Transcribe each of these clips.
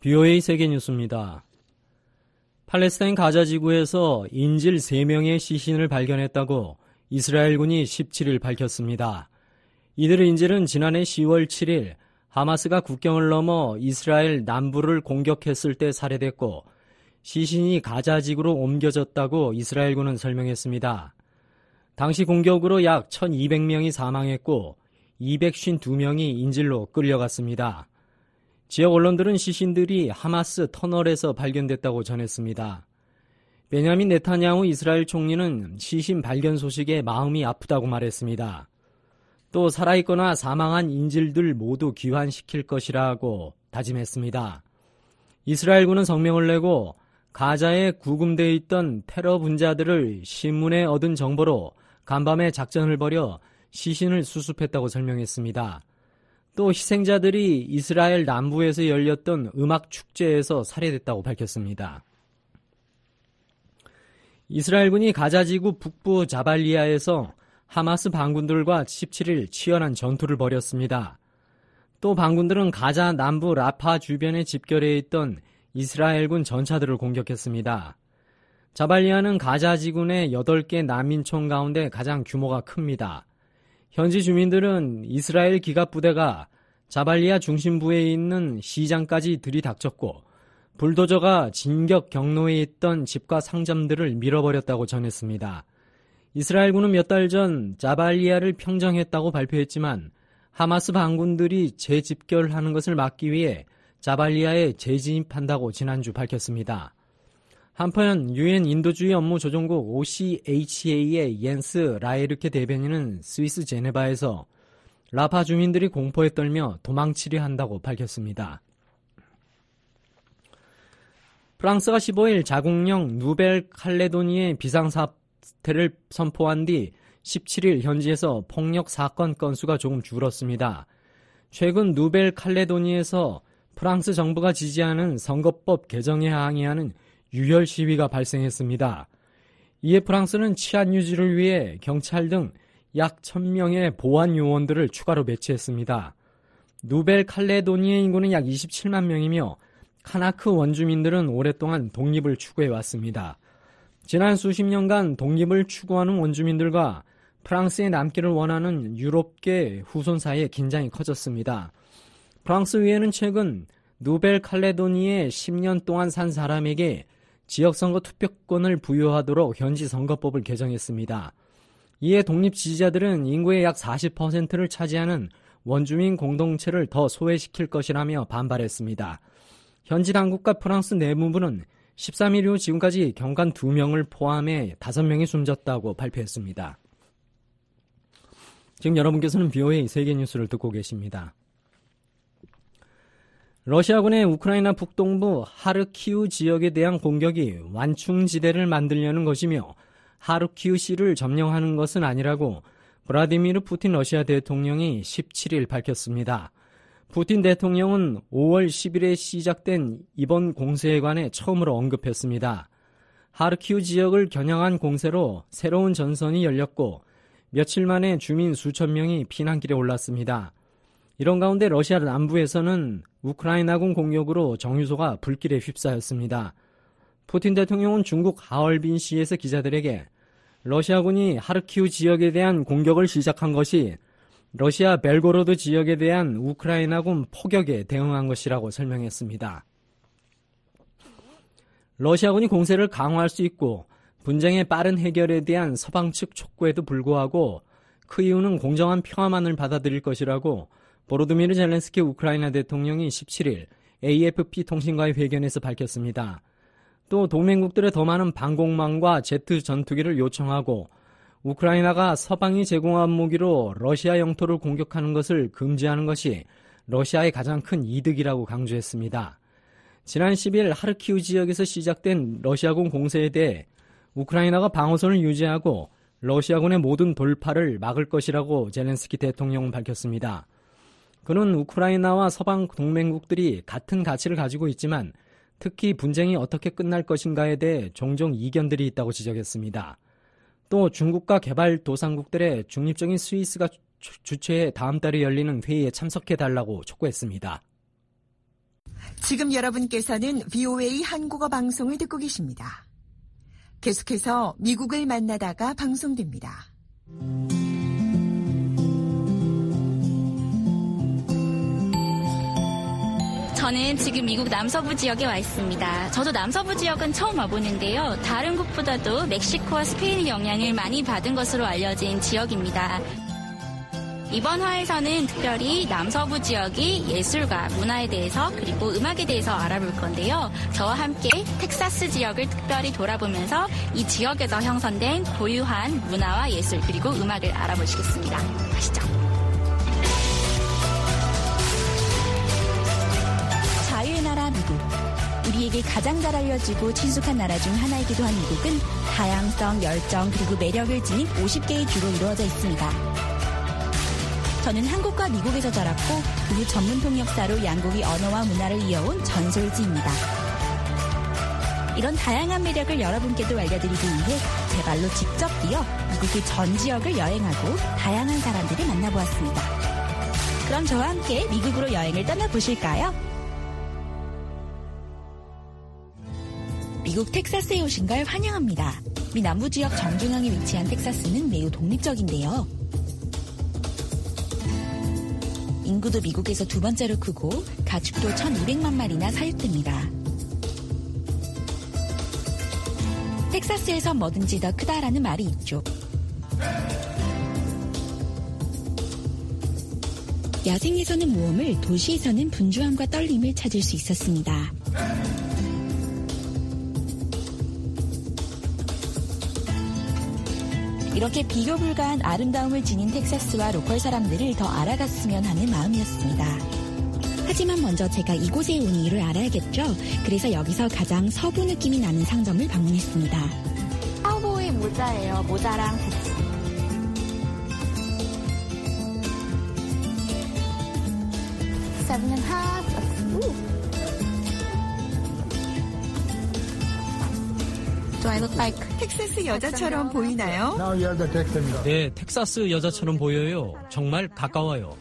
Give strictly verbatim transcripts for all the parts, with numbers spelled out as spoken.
비오에이 세계뉴스입니다. 팔레스타인 가자 지구에서 인질 세 명의 시신을 발견했다고 이스라엘군이 십칠 일 밝혔습니다. 이들의 인질은 지난해 시월 칠일 하마스가 국경을 넘어 이스라엘 남부를 공격했을 때 살해됐고 시신이 가자 지구로 옮겨졌다고 이스라엘군은 설명했습니다. 당시 공격으로 약 천이백 명이 사망했고 이백오십이 명이 인질로 끌려갔습니다. 지역 언론들은 시신들이 하마스 터널에서 발견됐다고 전했습니다. 베냐민 네타냐후 이스라엘 총리는 시신 발견 소식에 마음이 아프다고 말했습니다. 또 살아있거나 사망한 인질들 모두 귀환시킬 것이라고 다짐했습니다. 이스라엘군은 성명을 내고 가자에 구금되어 있던 테러 분자들을 신문에 얻은 정보로 간밤에 작전을 벌여 시신을 수습했다고 설명했습니다. 또 희생자들이 이스라엘 남부에서 열렸던 음악 축제에서 살해됐다고 밝혔습니다. 이스라엘군이 가자지구 북부 자발리아에서 하마스 반군들과 십칠 일 치열한 전투를 벌였습니다. 또 반군들은 가자 남부 라파 주변에 집결해 있던 이스라엘군 전차들을 공격했습니다. 자발리아는 가자 지구 내 여덟 개 난민촌 가운데 가장 규모가 큽니다. 현지 주민들은 이스라엘 기갑부대가 자발리아 중심부에 있는 시장까지 들이닥쳤고 불도저가 진격 경로에 있던 집과 상점들을 밀어버렸다고 전했습니다. 이스라엘군은 몇 달 전 자발리아를 평정했다고 발표했지만 하마스 반군들이 재집결하는 것을 막기 위해 자발리아에 재진입한다고 지난주 밝혔습니다. 한편 유엔 인도주의 업무 조정국 오씨에이치에이의 옌스 라에르케 대변인은 스위스 제네바에서 라파 주민들이 공포에 떨며 도망치려 한다고 밝혔습니다. 프랑스가 십오 일 자국령 누벨 칼레도니의 비상사태를 선포한 뒤 십칠 일 현지에서 폭력 사건 건수가 조금 줄었습니다. 최근 누벨 칼레도니에서 프랑스 정부가 지지하는 선거법 개정에 항의하는 유혈 시위가 발생했습니다. 이에 프랑스는 치안 유지를 위해 경찰 등 약 천 명의 보안 요원들을 추가로 배치했습니다. 누벨 칼레도니의 인구는 약 이십칠만 명이며 카나크 원주민들은 오랫동안 독립을 추구해왔습니다. 지난 수십 년간 독립을 추구하는 원주민들과 프랑스에 남기를 원하는 유럽계 후손 사이에 긴장이 커졌습니다. 프랑스 의회는 최근 누벨 칼레도니에 십 년 동안 산 사람에게 지역선거 투표권을 부여하도록 현지 선거법을 개정했습니다. 이에 독립 지지자들은 인구의 약 사십 퍼센트를 차지하는 원주민 공동체를 더 소외시킬 것이라며 반발했습니다. 현지 당국과 프랑스 내무부는 십삼 일 이후 지금까지 경관 두 명을 포함해 다섯 명이 숨졌다고 발표했습니다. 지금 여러분께서는 비오에이 세계뉴스를 듣고 계십니다. 러시아군의 우크라이나 북동부 하르키우 지역에 대한 공격이 완충지대를 만들려는 것이며 하르키우시를 점령하는 것은 아니라고 브라디미르 푸틴 러시아 대통령이 십칠 일 밝혔습니다. 푸틴 대통령은 오월 십일에 시작된 이번 공세에 관해 처음으로 언급했습니다. 하르키우 지역을 겨냥한 공세로 새로운 전선이 열렸고 며칠 만에 주민 수천 명이 피난길에 올랐습니다. 이런 가운데 러시아 남부에서는 우크라이나군 공격으로 정유소가 불길에 휩싸였습니다. 푸틴 대통령은 중국 하얼빈시에서 기자들에게 러시아군이 하르키우 지역에 대한 공격을 시작한 것이 러시아 벨고로드 지역에 대한 우크라이나군 포격에 대응한 것이라고 설명했습니다. 러시아군이 공세를 강화할 수 있고 분쟁의 빠른 해결에 대한 서방 측 촉구에도 불구하고 그 이유는 공정한 평화만을 받아들일 것이라고 보로드미르 젤렌스키 우크라이나 대통령이 십칠 일 에이에프피 통신과의 회견에서 밝혔습니다. 또 동맹국들의 더 많은 방공망과 제트 전투기를 요청하고 우크라이나가 서방이 제공한 무기로 러시아 영토를 공격하는 것을 금지하는 것이 러시아의 가장 큰 이득이라고 강조했습니다. 지난 십 일 하르키우 지역에서 시작된 러시아군 공세에 대해 우크라이나가 방어선을 유지하고 러시아군의 모든 돌파를 막을 것이라고 젤렌스키 대통령은 밝혔습니다. 그는 우크라이나와 서방 동맹국들이 같은 가치를 가지고 있지만 특히 분쟁이 어떻게 끝날 것인가에 대해 종종 이견들이 있다고 지적했습니다. 또 중국과 개발도상국들의 중립적인 스위스가 주최해 다음 달에 열리는 회의에 참석해달라고 촉구했습니다. 지금 여러분께서는 브이오에이 한국어 방송을 듣고 계십니다. 계속해서 미국을 만나다가 방송됩니다. 저는 지금 미국 남서부 지역에 와 있습니다. 저도 남서부 지역은 처음 와보는데요. 다른 곳보다도 멕시코와 스페인의 영향을 많이 받은 것으로 알려진 지역입니다. 이번 화에서는 특별히 남서부 지역의 예술과 문화에 대해서 그리고 음악에 대해서 알아볼 건데요. 저와 함께 텍사스 지역을 특별히 돌아보면서 이 지역에서 형성된 고유한 문화와 예술 그리고 음악을 알아보시겠습니다. 가시죠. 자유의 나라 미국. 우리에게 가장 잘 알려지고 친숙한 나라 중 하나이기도 한 미국은 다양성, 열정 그리고 매력을 지닌 오십 개의 주로 이루어져 있습니다. 저는 한국과 미국에서 자랐고 그 전문 통역사로 양국의 언어와 문화를 이어온 전솔지입니다. 이런 다양한 매력을 여러분께도 알려드리기 위해 제 발로 직접 뛰어 미국의 전 지역을 여행하고 다양한 사람들을 만나보았습니다. 그럼 저와 함께 미국으로 여행을 떠나보실까요? 미국 텍사스에 오신 걸 환영합니다. 미 남부 지역 정중앙에 위치한 텍사스는 매우 독립적인데요. 인구도 미국에서 두 번째로 크고 가축도 천이백만 마리나 사육됩니다. 텍사스에서 뭐든지 더 크다라는 말이 있죠. 야생에서는 모험을, 도시에서는 분주함과 떨림을 찾을 수 있었습니다. 이렇게 비교 불가한 아름다움을 지닌 텍사스와 로컬 사람들을 더 알아갔으면 하는 마음이었습니다. 하지만 먼저 제가 이곳에 온 이유를 알아야겠죠. 그래서 여기서 가장 서부 느낌이 나는 상점을 방문했습니다. 카우보이 모자예요. 모자랑 부츠. Seven and a half. Ooh. Do I look like 텍사스 여자처럼 보이나요? 네, 텍사스 여자처럼 보여요. 정말 가까워요.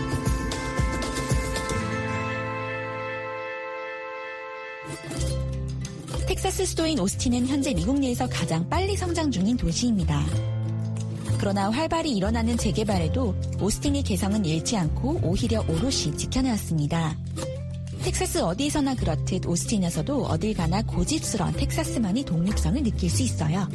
텍사스 수도인 오스틴은 현재 미국 내에서 가장 빨리 성장 중인 도시입니다. 그러나 활발히 일어나는 재개발에도 오스틴의 개성은 잃지 않고 오히려 오롯이 지켜내왔습니다. 텍사스 어디에서나 그렇듯 오스틴에서도 어딜 가나 고집스러운 텍사스만의 독립성을 느낄 수 있어요.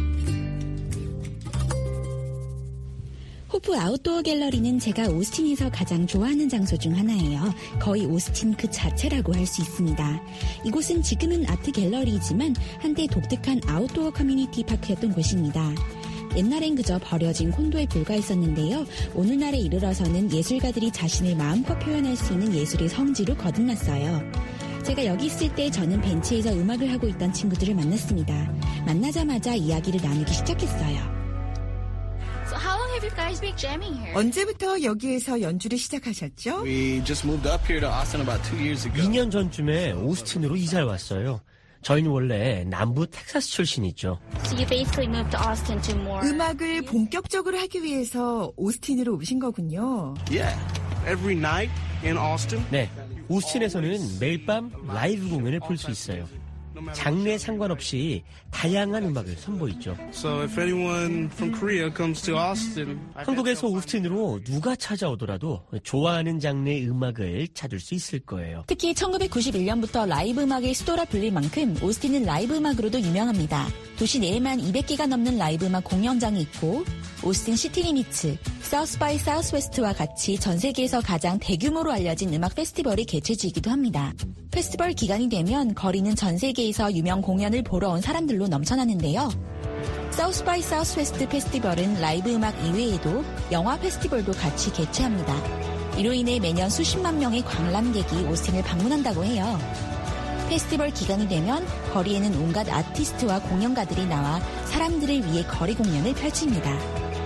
호프 아웃도어 갤러리는 제가 오스틴에서 가장 좋아하는 장소 중 하나예요. 거의 오스틴 그 자체라고 할 수 있습니다. 이곳은 지금은 아트 갤러리이지만 한때 독특한 아웃도어 커뮤니티 파크였던 곳입니다. 옛날엔 그저 버려진 콘도에 불과했었는데요. 오늘날에 이르러서는 예술가들이 자신을 마음껏 표현할 수 있는 예술의 성지로 거듭났어요. 제가 여기 있을 때 저는 벤치에서 음악을 하고 있던 친구들을 만났습니다. 만나자마자 이야기를 나누기 시작했어요. So how long have you guys been jamming here? 언제부터 여기에서 연주를 시작하셨죠? We just moved up here to Austin about two years ago. 이 년 전쯤에 오스틴으로 이사를 왔어요. 저희는 원래 남부 텍사스 출신이죠. So you basically moved to Austin to more. 음악을 본격적으로 하기 위해서 오스틴으로 오신 거군요. Yeah, every night in Austin. 네, 오스틴에서는 매일 밤 라이브 공연을 볼 수 있어요. 장르에 상관없이 다양한 음악을 선보이죠. So if anyone from Korea comes to Austin, 한국에서 오스틴으로 누가 찾아오더라도 좋아하는 장르의 음악을 찾을 수 있을 거예요. 특히 천구백구십일 년부터 라이브 음악의 수도라 불릴 만큼 오스틴은 라이브 음악으로도 유명합니다. 도시 내에만 이백 개가 넘는 라이브 음악 공연장이 있고 오스틴 시티리미츠, 사우스 바이 사우스웨스트와 같이 전 세계에서 가장 대규모로 알려진 음악 페스티벌이 개최지이기도 합니다. 페스티벌 기간이 되면 거리는 전 세계에서 유명 공연을 보러 온 사람들로 넘쳐나는데요. 사우스 바이 사우스웨스트 페스티벌은 라이브 음악 이외에도 영화 페스티벌도 같이 개최합니다. 이로 인해 매년 수십만 명의 관람객이 오스틴을 방문한다고 해요. 페스티벌 기간이 되면 거리에는 온갖 아티스트와 공연가들이 나와 사람들을 위해 거리 공연을 펼칩니다.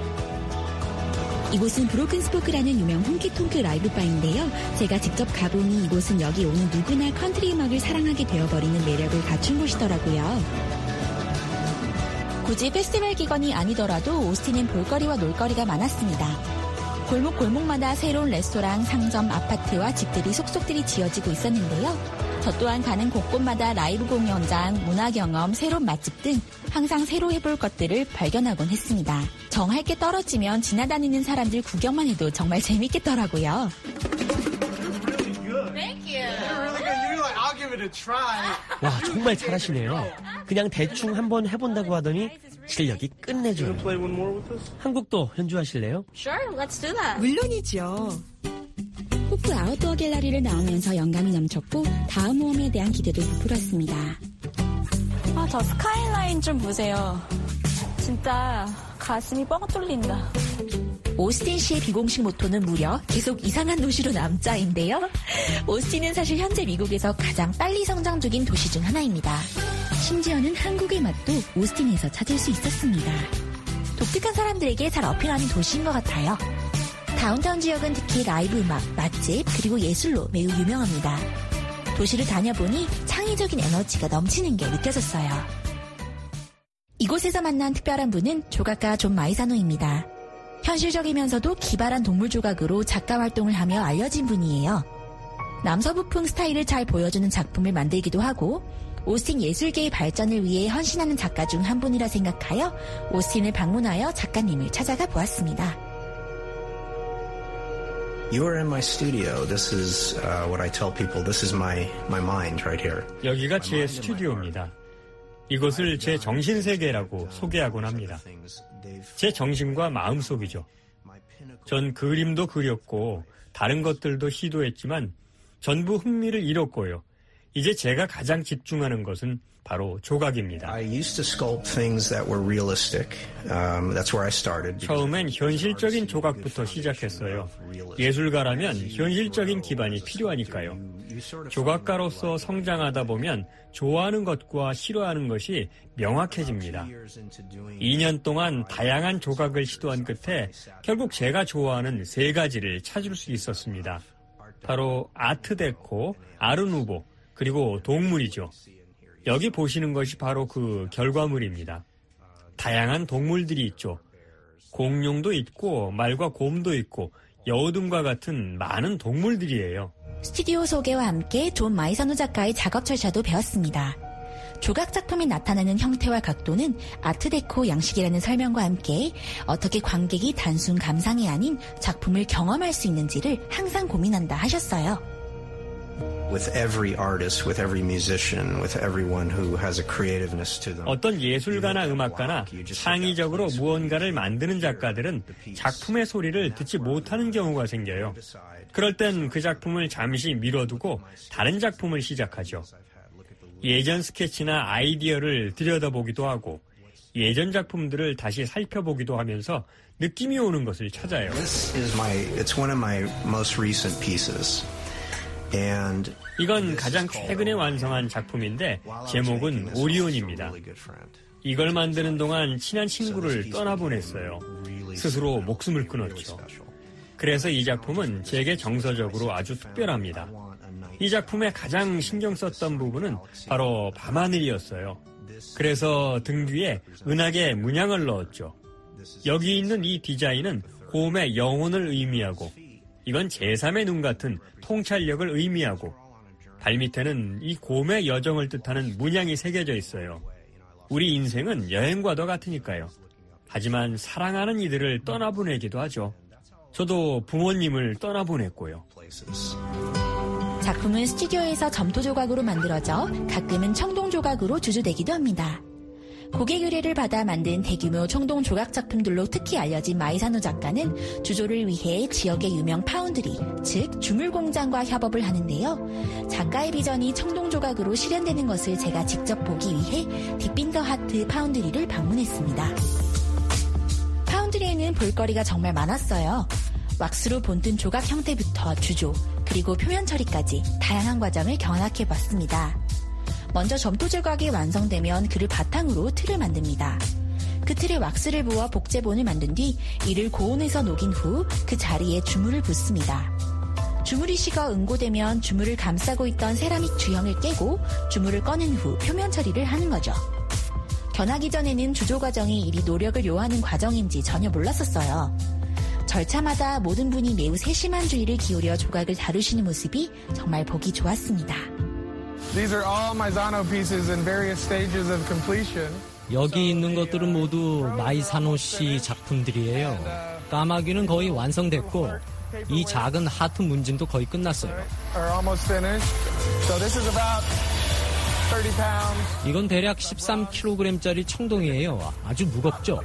이곳은 브로큰 스포크라는 유명 홍키통크 라이브 바인데요. 제가 직접 가보니 이곳은 여기 오는 누구나 컨트리 음악을 사랑하게 되어버리는 매력을 갖춘 곳이더라고요. 굳이 페스티벌 기간이 아니더라도 오스틴은 볼거리와 놀거리가 많았습니다. 골목 골목마다 새로운 레스토랑, 상점, 아파트와 집들이 속속들이 지어지고 있었는데요. 저 또한 가는 곳곳마다 라이브 공연장, 문화경험, 새로운 맛집 등 항상 새로 해볼 것들을 발견하곤 했습니다. 정할 게 떨어지면 지나다니는 사람들 구경만 해도 정말 재밌겠더라고요. 와, 정말 잘하시네요. 그냥 대충 한번 해본다고 하더니 실력이 끝내줘요. 한국도 연주하실래요? Sure, let's do that. 물론이죠. 호프 아웃도어 갤러리를 나오면서 영감이 넘쳤고 다음 모험에 대한 기대도 부풀었습니다. 아, 저 스카이라인 좀 보세요. 진짜 가슴이 뻥 뚫린다. 오스틴 씨의 비공식 모토는 무려 계속 이상한 도시로 남자인데요. 오스틴은 사실 현재 미국에서 가장 빨리 성장 중인 도시 중 하나입니다. 심지어는 한국의 맛도 오스틴에서 찾을 수 있었습니다. 독특한 사람들에게 잘 어필하는 도시인 것 같아요. 다운타운 지역은 특히 라이브 음악, 맛집, 그리고 예술로 매우 유명합니다. 도시를 다녀보니 창의적인 에너지가 넘치는 게 느껴졌어요. 이곳에서 만난 특별한 분은 조각가 존 마이사노입니다. 현실적이면서도 기발한 동물 조각으로 작가 활동을 하며 알려진 분이에요. 남서부풍 스타일을 잘 보여주는 작품을 만들기도 하고 오스틴 예술계의 발전을 위해 헌신하는 작가 중 한 분이라 생각하여 오스틴을 방문하여 작가님을 찾아가 보았습니다. You are in my studio. This is uh, what I tell people. This is my my mind right here. 여기가 제 스튜디오입니다. 이곳을 제 정신세계라고 소개하곤 합니다. 제 정신과 마음속이죠. 전 그림도 그렸고 다른 것들도 시도했지만 전부 흥미를 잃었고요. 이제 제가 가장 집중하는 것은 바로 조각입니다. I used to sculpt things that were realistic. Um, that's where I started. 처음엔 현실적인 조각부터 시작했어요. 예술가라면 현실적인 기반이 필요하니까요. 조각가로서 성장하다 보면 좋아하는 것과 싫어하는 것이 명확해집니다. 이 년 동안 다양한 조각을 시도한 끝에 결국 제가 좋아하는 세 가지를 찾을 수 있었습니다. 바로 아트데코, 아르누보, 그리고 동물이죠. 여기 보시는 것이 바로 그 결과물입니다. 다양한 동물들이 있죠. 공룡도 있고 말과 곰도 있고 여우등과 같은 많은 동물들이에요. 스튜디오 소개와 함께 존 마이사노 작가의 작업 절차도 배웠습니다. 조각 작품이 나타나는 형태와 각도는 아트데코 양식이라는 설명과 함께 어떻게 관객이 단순 감상이 아닌 작품을 경험할 수 있는지를 항상 고민한다 하셨어요. With every artist, with every musician, with everyone who has a creativeness to them. 어떤 예술가나 음악가나 창의적으로 무언가를 만드는 작가들은 작품의 소리를 듣지 못하는 경우가 생겨요. 그럴 땐 그 작품을 잠시 미뤄두고 다른 작품을 시작하죠. 예전 스케치나 아이디어를 들여다보기도 하고 예전 작품들을 다시 살펴보기도 하면서 느낌이 오는 것을 찾아요. This is my, it's one of my most recent pieces. And 이건 가장 최근에 완성한 작품인데 제목은 오리온입니다. 이걸 만드는 동안 친한 친구를 떠나보냈어요. 스스로 목숨을 끊었죠. 그래서 이 작품은 제게 정서적으로 아주 특별합니다. 이 작품에 가장 신경 썼던 부분은 바로 밤하늘이었어요. 그래서 등 뒤에 은하계 문양을 넣었죠. 여기 있는 이 디자인은 곰의 영혼을 의미하고 이건 제삼의 눈 같은 통찰력을 의미하고 발밑에는 이 곰의 여정을 뜻하는 문양이 새겨져 있어요. 우리 인생은 여행과도 같으니까요. 하지만 사랑하는 이들을 떠나보내기도 하죠. 저도 부모님을 떠나보냈고요. 작품은 스튜디오에서 점토 조각으로 만들어져 가끔은 청동 조각으로 주조되기도 합니다. 고객 의뢰를 받아 만든 대규모 청동 조각 작품들로 특히 알려진 마이사노 작가는 주조를 위해 지역의 유명 파운드리, 즉 주물 공장과 협업을 하는데요. 작가의 비전이 청동 조각으로 실현되는 것을 제가 직접 보기 위해 딥빈더 하트 파운드리를 방문했습니다. 파운드리에는 볼거리가 정말 많았어요. 왁스로 본뜬 조각 형태부터 주조, 그리고 표면 처리까지 다양한 과정을 경험해봤습니다. 먼저 점토 조각이 완성되면 그를 바탕으로 틀을 만듭니다. 그 틀에 왁스를 부어 복제본을 만든 뒤 이를 고온에서 녹인 후 그 자리에 주물을 붓습니다. 주물이 식어 응고되면 주물을 감싸고 있던 세라믹 주형을 깨고 주물을 꺼낸 후 표면 처리를 하는 거죠. 견하기 전에는 주조 과정이 이리 노력을 요하는 과정인지 전혀 몰랐었어요. 절차마다 모든 분이 매우 세심한 주의를 기울여 조각을 다루시는 모습이 정말 보기 좋았습니다. These are all Maizano pieces in various stages of completion. 여기 있는 것들은 모두 마이사노 씨 작품들이에요. 까마귀는 거의 완성됐고 이 작은 하트 문진도 거의 끝났어요. Are almost finished. So this is about thirty pounds. 이건 대략 십삼 킬로그램짜리 청동이에요. 아주 무겁죠?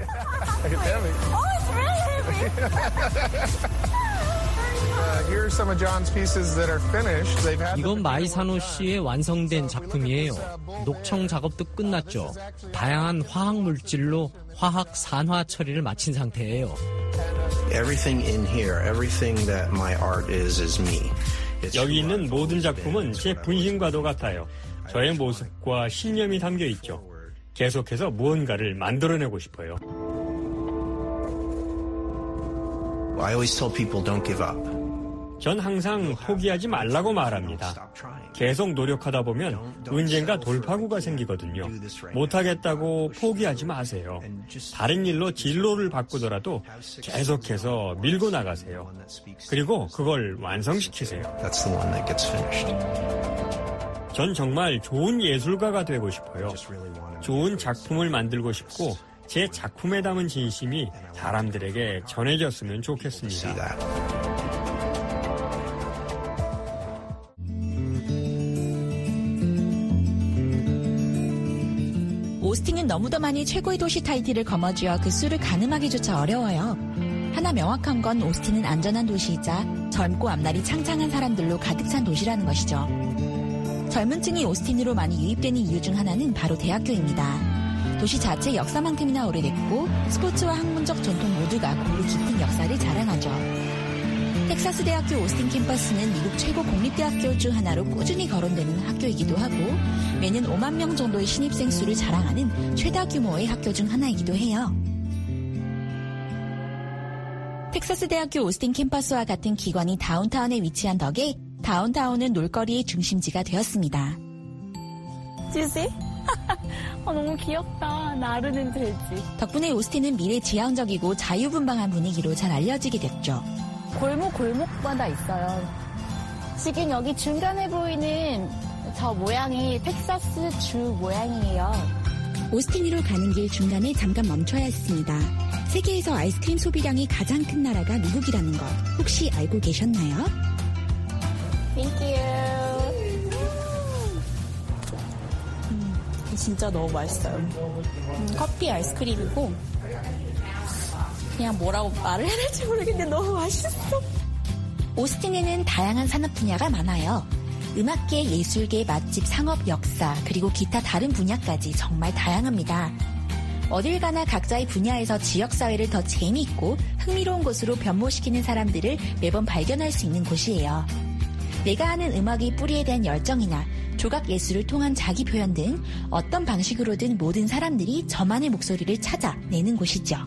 이건 마이사노 씨의 완성된 작품이에요. 녹청 작업도 끝났죠. 다양한 화학 물질로 화학 산화 처리를 마친 상태예요. Everything in here, everything that my art is, is me. 여기 있는 모든 작품은 제 분신과도 같아요. 저의 모습과 신념이 담겨 있죠. 계속해서 무언가를 만들어내고 싶어요. I always tell people don't give up. 전 항상 포기하지 말라고 말합니다. 계속 노력하다 보면 언젠가 돌파구가 생기거든요. 못하겠다고 포기하지 마세요. 다른 일로 진로를 바꾸더라도 계속해서 밀고 나가세요. 그리고 그걸 완성시키세요. 전 정말 좋은 예술가가 되고 싶어요. 좋은 작품을 만들고 싶고 제 작품에 담은 진심이 사람들에게 전해졌으면 좋겠습니다. 오스틴은 너무도 많이 최고의 도시 타이틀을 거머쥐어 그 수를 가늠하기조차 어려워요. 하나 명확한 건 오스틴은 안전한 도시이자 젊고 앞날이 창창한 사람들로 가득 찬 도시라는 것이죠. 젊은 층이 오스틴으로 많이 유입되는 이유 중 하나는 바로 대학교입니다. 도시 자체 역사만큼이나 오래됐고 스포츠와 학문적 전통 모두가 고루 깊은 역사를 자랑하죠. 텍사스 대학교 오스틴 캠퍼스는 미국 최고 공립대학교 중 하나로 꾸준히 거론되는 학교이기도 하고 매년 오만 명 정도의 신입생 수를 자랑하는 최다 규모의 학교 중 하나이기도 해요. 텍사스 대학교 오스틴 캠퍼스와 같은 기관이 다운타운에 위치한 덕에 다운타운은 놀거리의 중심지가 되었습니다. 주지? 아, 너무 귀엽다. 나르는 돼지. 덕분에 오스틴은 미래지향적이고 자유분방한 분위기로 잘 알려지게 됐죠. 골목 골목마다 있어요. 지금 여기 중간에 보이는 저 모양이 텍사스 주 모양이에요. 오스틴으로 가는 길 중간에 잠깐 멈춰야 했습니다. 세계에서 아이스크림 소비량이 가장 큰 나라가 미국이라는 거 혹시 알고 계셨나요? Thank you. 음, 진짜 너무 맛있어요. 음, 커피 아이스크림이고 그냥 뭐라고 말을 해야 될지 모르겠는데 너무 맛있어. 오스틴에는 다양한 산업 분야가 많아요. 음악계, 예술계, 맛집, 상업, 역사, 그리고 기타 다른 분야까지 정말 다양합니다. 어딜 가나 각자의 분야에서 지역사회를 더 재미있고 흥미로운 곳으로 변모시키는 사람들을 매번 발견할 수 있는 곳이에요. 내가 하는 음악의 뿌리에 대한 열정이나 조각 예술을 통한 자기 표현 등 어떤 방식으로든 모든 사람들이 저만의 목소리를 찾아내는 곳이죠.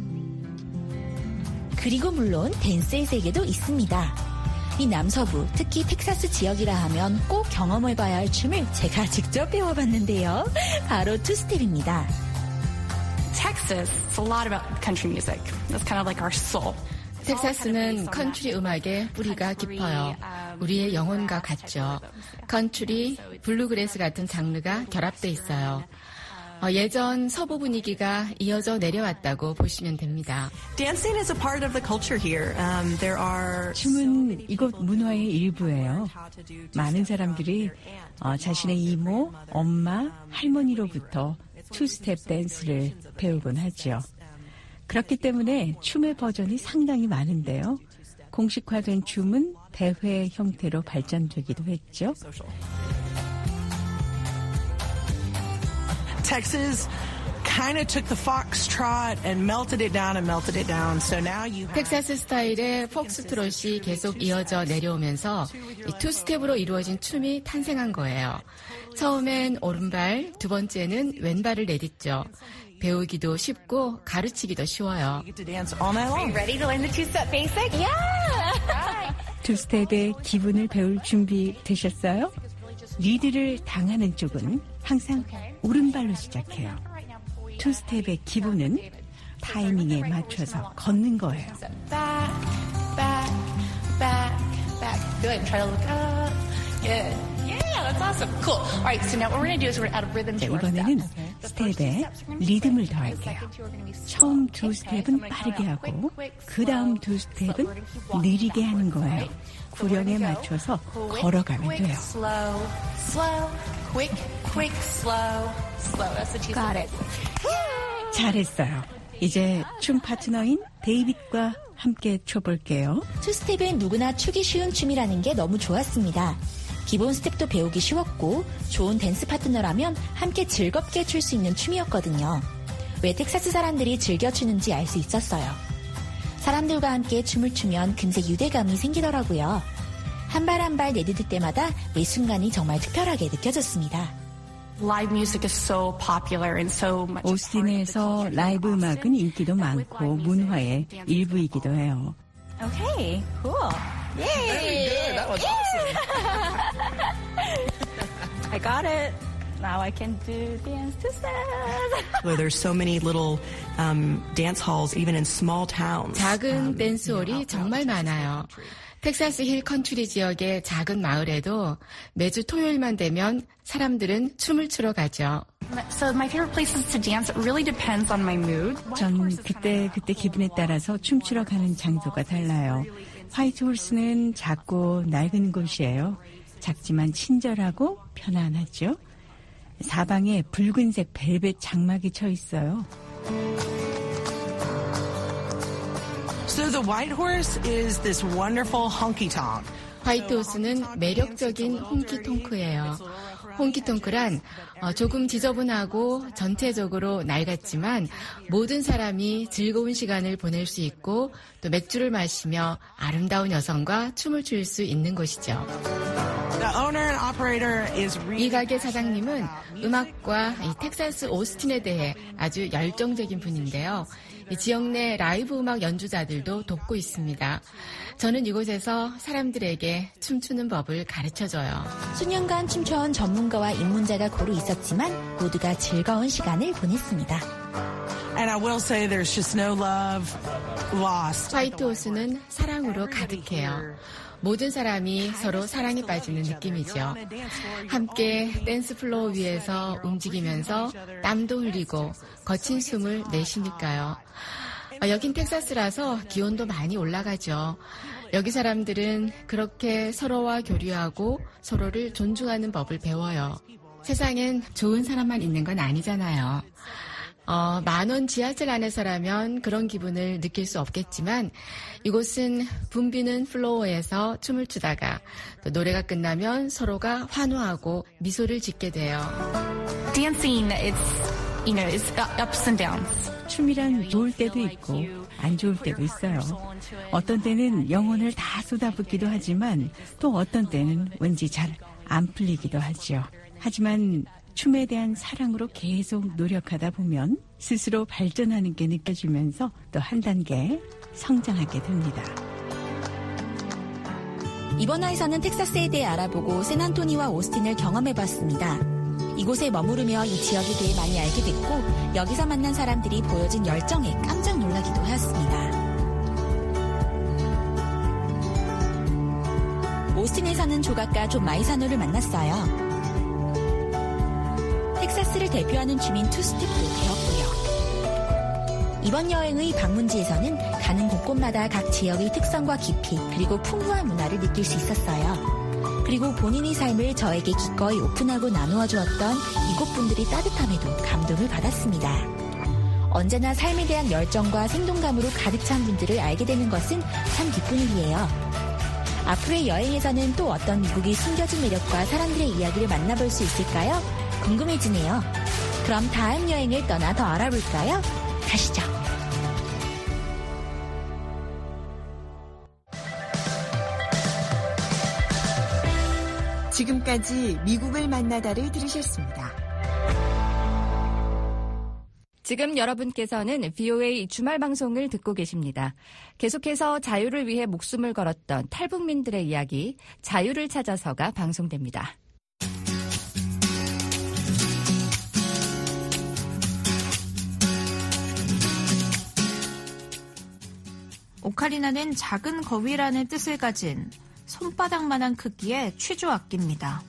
그리고 물론 댄스의 세계도 있습니다. 이 남서부, 특히 텍사스 지역이라 하면 꼭 경험해봐야 할 춤을 제가 직접 배워봤는데요. 바로 투스텝입니다. Texas, it's a lot about country music. That's kind of like our soul. 텍사스는 컨트리 음악의 뿌리가 깊어요. 우리의 영혼과 같죠. 컨트리, 블루그래스 같은 장르가 결합돼 있어요. 어, 예전 서부 분위기가 이어져 내려왔다고 보시면 됩니다. Dancing is a part of the culture here. Um, there are 춤은 이곳 문화의 일부예요. 많은 사람들이 어, 자신의 이모, 엄마, 할머니로부터 투스텝 댄스를 배우곤 하죠. 그렇기 때문에 춤의 버전이 상당히 많은데요. 공식화된 춤은 대회 형태로 발전되기도 했죠. Texas kind of took the foxtrot and melted it down and melted it down. So now you have... 텍사스 스타일의 폭스트롯이 계속 이어져 내려오면서 이 투스텝으로 이루어진 춤이 탄생한 거예요. 처음엔 오른발, 두 번째는 왼발을 내딛죠. 배우기도 쉽고 가르치기도 쉬워요. Ready to learn the two-step basic? Yeah! 투스텝의 기분을 배울 준비 되셨어요? 리드를 당하는 쪽은 항상 오른발로 시작해요. 투스텝의 기분은 타이밍에 맞춰서 걷는 거예요. Back, back, back, back. Good. Try to look up. Good. Yeah, that's awesome. Cool. All right, so now what we're going to do is we're going to add a rhythm 자, to our 이번에는 steps. 스텝에 리듬을 더할게요. 처음 두 스텝은 빠르게 하고 그 다음 두 스텝은 느리게 하는 거예요. 구령에 맞춰서 걸어가면 돼요. Slow, slow, quick, quick, slow, slow. That's what you got it. 잘했어요. 이제 춤 파트너인 데이빗과 함께 춰볼게요. 투스텝은 누구나 추기 쉬운 춤이라는 게 너무 좋았습니다. 기본 스텝도 배우기 쉬웠고 좋은 댄스 파트너라면 함께 즐겁게 출 수 있는 춤이었거든요. 왜 텍사스 사람들이 즐겨 추는지 알 수 있었어요. 사람들과 함께 춤을 추면 금세 유대감이 생기더라고요. 한 발 한 발 내디딜 때마다 매 순간이 정말 특별하게 느껴졌습니다. Live music is so popular and so much. 오스틴에서 라이브 음악은 인기도 많고 문화의 일부이기도 해요. Okay, cool. Yay! Very good. That was awesome. I got it. Now I can do dance to steps. Well, there's so many little um, dance halls, even in small towns. 작은 댄스홀이 정말 많아요. 텍사스 힐 컨트리 지역의 작은 마을에도 매주 토요일만 되면 사람들은 춤을 추러 가죠. So my favorite places to dance really depends on my mood. 전 그때 그때 기분에 따라서 춤추러 가는 장소가 달라요. 화이트홀스는 작고 낡은 곳이에요. 작지만 친절하고 편안하죠. 사방에 붉은색 벨벳 장막이 쳐 있어요. So the White Horse is this wonderful honky-tonk. 화이트호스는 매력적인 홍키통크예요. 홍키통크란 조금 지저분하고 전체적으로 낡았지만 모든 사람이 즐거운 시간을 보낼 수 있고 또 맥주를 마시며 아름다운 여성과 춤을 출 수 있는 곳이죠. The owner and operator is really... 이 가게 사장님은 음악과 이 텍사스 오스틴에 대해 아주 열정적인 분인데요. 이 지역 내 라이브 음악 연주자들도 돕고 있습니다. 저는 이곳에서 사람들에게 춤추는 법을 가르쳐줘요. 수년간 춤춰온 전문가와 입문자가 고루 있었지만 모두가 즐거운 시간을 보냈습니다. And I will say there's just no love lost. 화이트호스는 사랑으로 가득해요. 모든 사람이 서로 사랑에 빠지는 느낌이죠. 함께 댄스 플로어 위에서 움직이면서 땀도 흘리고 거친 숨을 내쉬니까요. 여긴 텍사스라서 기온도 많이 올라가죠. 여기 사람들은 그렇게 서로와 교류하고 서로를 존중하는 법을 배워요. 세상엔 좋은 사람만 있는 건 아니잖아요. 어, 만원 지하철 안에서라면 그런 기분을 느낄 수 없겠지만 이곳은 붐비는 플로어에서 춤을 추다가 또 노래가 끝나면 서로가 환호하고 미소를 짓게 돼요. Dancing, it's, you know, it's ups and downs. 춤이란 좋을 때도 있고 안 좋을 때도 있어요. 어떤 때는 영혼을 다 쏟아붓기도 하지만 또 어떤 때는 왠지 잘 안 풀리기도 하죠. 하지만 춤에 대한 사랑으로 계속 노력하다 보면 스스로 발전하는 게 느껴지면서 또 한 단계 성장하게 됩니다. 이번 화에서는 텍사스에 대해 알아보고 샌안토니와 오스틴을 경험해봤습니다. 이곳에 머무르며 이 지역에 대해 많이 알게 됐고 여기서 만난 사람들이 보여준 열정에 깜짝 놀라기도 하였습니다. 오스틴에 사는 조각가 존 마이사노를 만났어요. 텍사스를 대표하는 춤인 투스텝도 배웠고요. 이번 여행의 방문지에서는 가는 곳곳마다 각 지역의 특성과 깊이 그리고 풍부한 문화를 느낄 수 있었어요. 그리고 본인의 삶을 저에게 기꺼이 오픈하고 나누어 주었던 이곳 분들의 따뜻함에도 감동을 받았습니다. 언제나 삶에 대한 열정과 생동감으로 가득 찬 분들을 알게 되는 것은 참 기쁜 일이에요. 앞으로의 여행에서는 또 어떤 미국의 숨겨진 매력과 사람들의 이야기를 만나볼 수 있을까요? 궁금해지네요. 그럼 다음 여행을 떠나 더 알아볼까요? 가시죠. 지금까지 미국을 만나다를 들으셨습니다. 지금 여러분께서는 브이오에이 주말 방송을 듣고 계십니다. 계속해서 자유를 위해 목숨을 걸었던 탈북민들의 이야기, 자유를 찾아서가 방송됩니다. 오카리나는 작은 거위라는 뜻을 가진 손바닥만한 크기의 취조 악기입니다.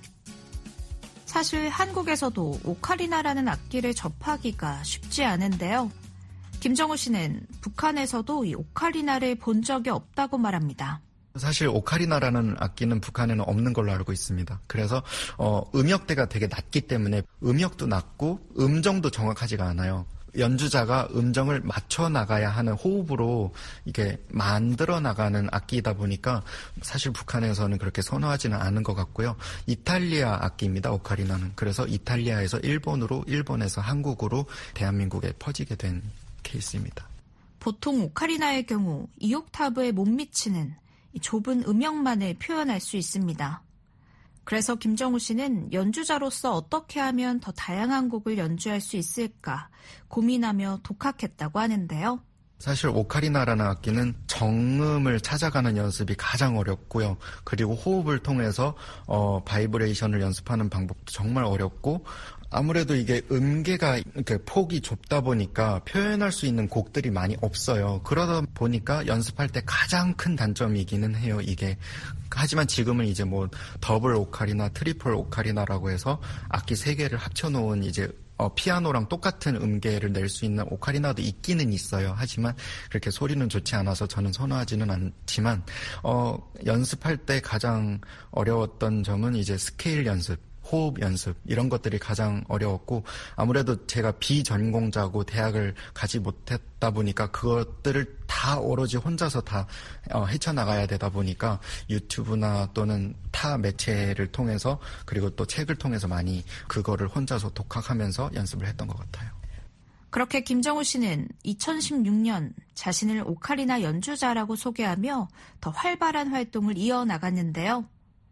사실 한국에서도 오카리나라는 악기를 접하기가 쉽지 않은데요. 김정우 씨는 북한에서도 이 오카리나를 본 적이 없다고 말합니다. 사실 오카리나라는 악기는 북한에는 없는 걸로 알고 있습니다. 그래서 어, 음역대가 되게 낮기 때문에 음역도 낮고 음정도 정확하지가 않아요. 연주자가 음정을 맞춰 나가야 하는 호흡으로 이게 만들어 나가는 악기이다 보니까 사실 북한에서는 그렇게 선호하지는 않은 것 같고요. 이탈리아 악기입니다. 오카리나는. 그래서 이탈리아에서 일본으로, 일본에서 한국으로 대한민국에 퍼지게 된 케이스입니다. 보통 오카리나의 경우 이 옥타브에 못 미치는 이 좁은 음역만을 표현할 수 있습니다. 그래서 김정우 씨는 연주자로서 어떻게 하면 더 다양한 곡을 연주할 수 있을까 고민하며 독학했다고 하는데요. 사실 오카리나라는 악기는 정음을 찾아가는 연습이 가장 어렵고요. 그리고 호흡을 통해서 어, 바이브레이션을 연습하는 방법도 정말 어렵고 아무래도 이게 음계가 이렇게 폭이 좁다 보니까 표현할 수 있는 곡들이 많이 없어요. 그러다 보니까 연습할 때 가장 큰 단점이기는 해요, 이게. 하지만 지금은 이제 뭐 더블 오카리나, 트리플 오카리나라고 해서 악기 세 개를 합쳐놓은 이제 어, 피아노랑 똑같은 음계를 낼 수 있는 오카리나도 있기는 있어요. 하지만 그렇게 소리는 좋지 않아서 저는 선호하지는 않지만 어, 연습할 때 가장 어려웠던 점은 이제 스케일 연습. 호흡 연습 이런 것들이 가장 어려웠고 아무래도 제가 비전공자고 대학을 가지 못했다 보니까 그것들을 다 오로지 혼자서 다 헤쳐나가야 되다 보니까 유튜브나 또는 타 매체를 통해서 그리고 또 책을 통해서 많이 그거를 혼자서 독학하면서 연습을 했던 것 같아요. 그렇게 김정우 씨는 이천십육 년 자신을 오카리나 연주자라고 소개하며 더 활발한 활동을 이어나갔는데요.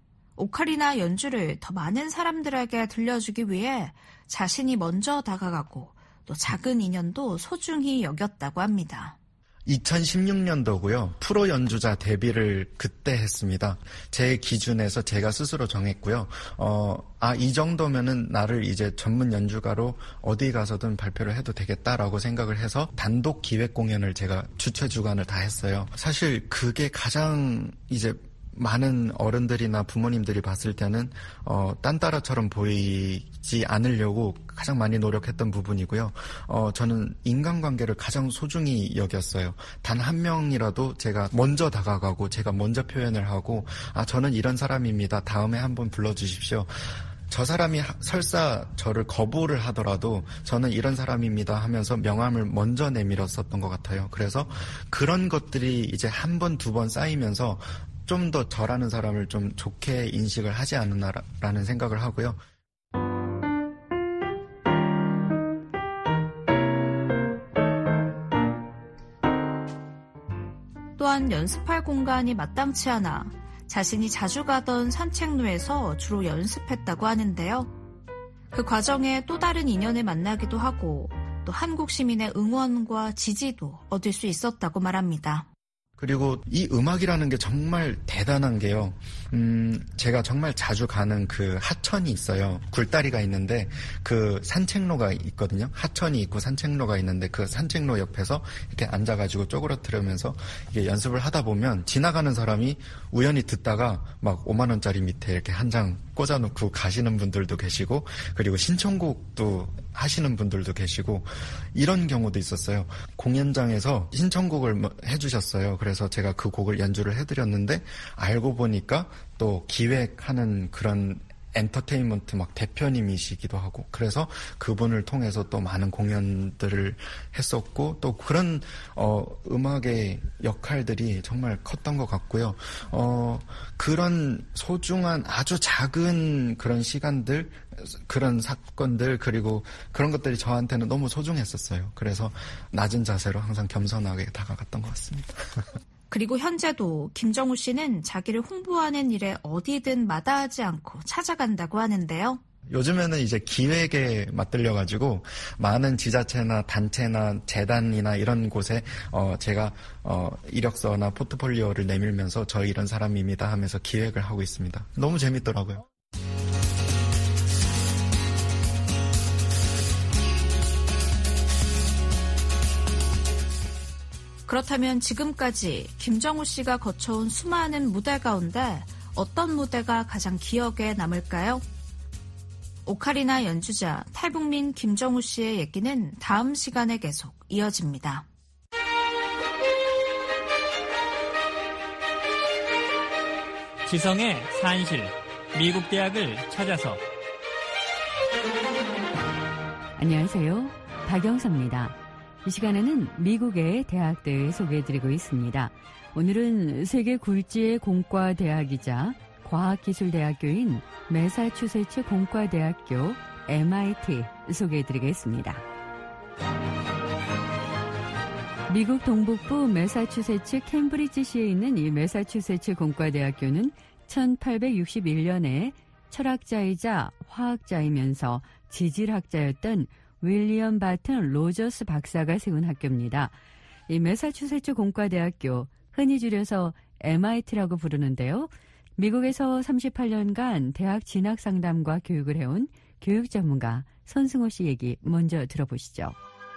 오카리나 연주를 더 많은 사람들에게 들려주기 위해 자신이 먼저 다가가고 또 작은 인연도 소중히 여겼다고 합니다. 이천십육 년도고요. 프로 연주자 데뷔를 그때 했습니다. 제 기준에서 제가 스스로 정했고요. 어, 아, 이 정도면은 나를 이제 전문 연주가로 어디 가서든 발표를 해도 되겠다라고 생각을 해서 단독 기획 공연을 제가 주최 주관을 다 했어요. 사실 그게 가장 이제 많은 어른들이나 부모님들이 봤을 때는 어, 딴따라처럼 보이지 않으려고 가장 많이 노력했던 부분이고요. 어, 저는 인간관계를 가장 소중히 여겼어요. 단 한 명이라도 제가 먼저 다가가고 제가 먼저 표현을 하고 아 저는 이런 사람입니다. 다음에 한번 불러주십시오. 저 사람이 설사 저를 거부를 하더라도 저는 이런 사람입니다 하면서 명함을 먼저 내밀었었던 것 같아요. 그래서 그런 것들이 이제 한 번, 두 번 쌓이면서 좀 더 저라는 사람을 좀 좋게 인식을 하지 않았나라는 생각을 하고요. 또한 연습할 공간이 마땅치 않아 자신이 자주 가던 산책로에서 주로 연습했다고 하는데요. 그 과정에 또 다른 인연을 만나기도 하고 또 한국 시민의 응원과 지지도 얻을 수 있었다고 말합니다. 그리고 이 음악이라는 게 정말 대단한 게요. 음, 제가 정말 자주 가는 그 하천이 있어요. 굴다리가 있는데 그 산책로가 있거든요. 하천이 있고 산책로가 있는데 그 산책로 옆에서 이렇게 앉아가지고 쪼그러뜨리면서 이게 연습을 하다 보면 지나가는 사람이 우연히 듣다가 막 오만 원짜리 밑에 이렇게 한 장 꽂아놓고 가시는 분들도 계시고 그리고 신청곡도 하시는 분들도 계시고 이런 경우도 있었어요. 공연장에서 신청곡을 해주셨어요. 그래서 제가 그 곡을 연주를 해드렸는데 알고 보니까 또 기획하는 그런 엔터테인먼트 막 대표님이시기도 하고 그래서 그분을 통해서 또 많은 공연들을 했었고 또 그런 어, 음악의 역할들이 정말 컸던 것 같고요. 어, 그런 소중한 아주 작은 그런 시간들 그런 사건들 그리고 그런 것들이 저한테는 너무 소중했었어요. 그래서 낮은 자세로 항상 겸손하게 다가갔던 것 같습니다. 그리고 현재도 김정우 씨는 자기를 홍보하는 일에 어디든 마다하지 않고 찾아간다고 하는데요. 요즘에는 이제 기획에 맞들려가지고 많은 지자체나 단체나 재단이나 이런 곳에 어 제가 어 이력서나 포트폴리오를 내밀면서 저 이런 사람입니다 하면서 기획을 하고 있습니다. 너무 재밌더라고요. 그렇다면 지금까지 김정우 씨가 거쳐온 수많은 무대 가운데 어떤 무대가 가장 기억에 남을까요? 오카리나 연주자 탈북민 김정우 씨의 얘기는 다음 시간에 계속 이어집니다. 지성의 산실, 미국 대학을 찾아서. 안녕하세요. 박영서입니다. 이 시간에는 미국의 대학들 소개해드리고 있습니다. 오늘은 세계 굴지의 공과대학이자 과학기술대학교인 매사추세츠 공과대학교 엠아이티 소개해드리겠습니다. 미국 동북부 매사추세츠 캠브리지시에 있는 이 매사추세츠 공과대학교는 천팔백육십일 년에 철학자이자 화학자이면서 지질학자였던 윌리엄 바튼 로저스 박사가 세운 학교입니다. 이 매사추세츠 공과대학교, 흔히 줄여서 엠아이티라고 부르는데요. 미국에서 삼십팔 년간 대학 진학 상담과 교육을 해온 교육 전문가 손승호 씨 얘기 먼저 들어보시죠.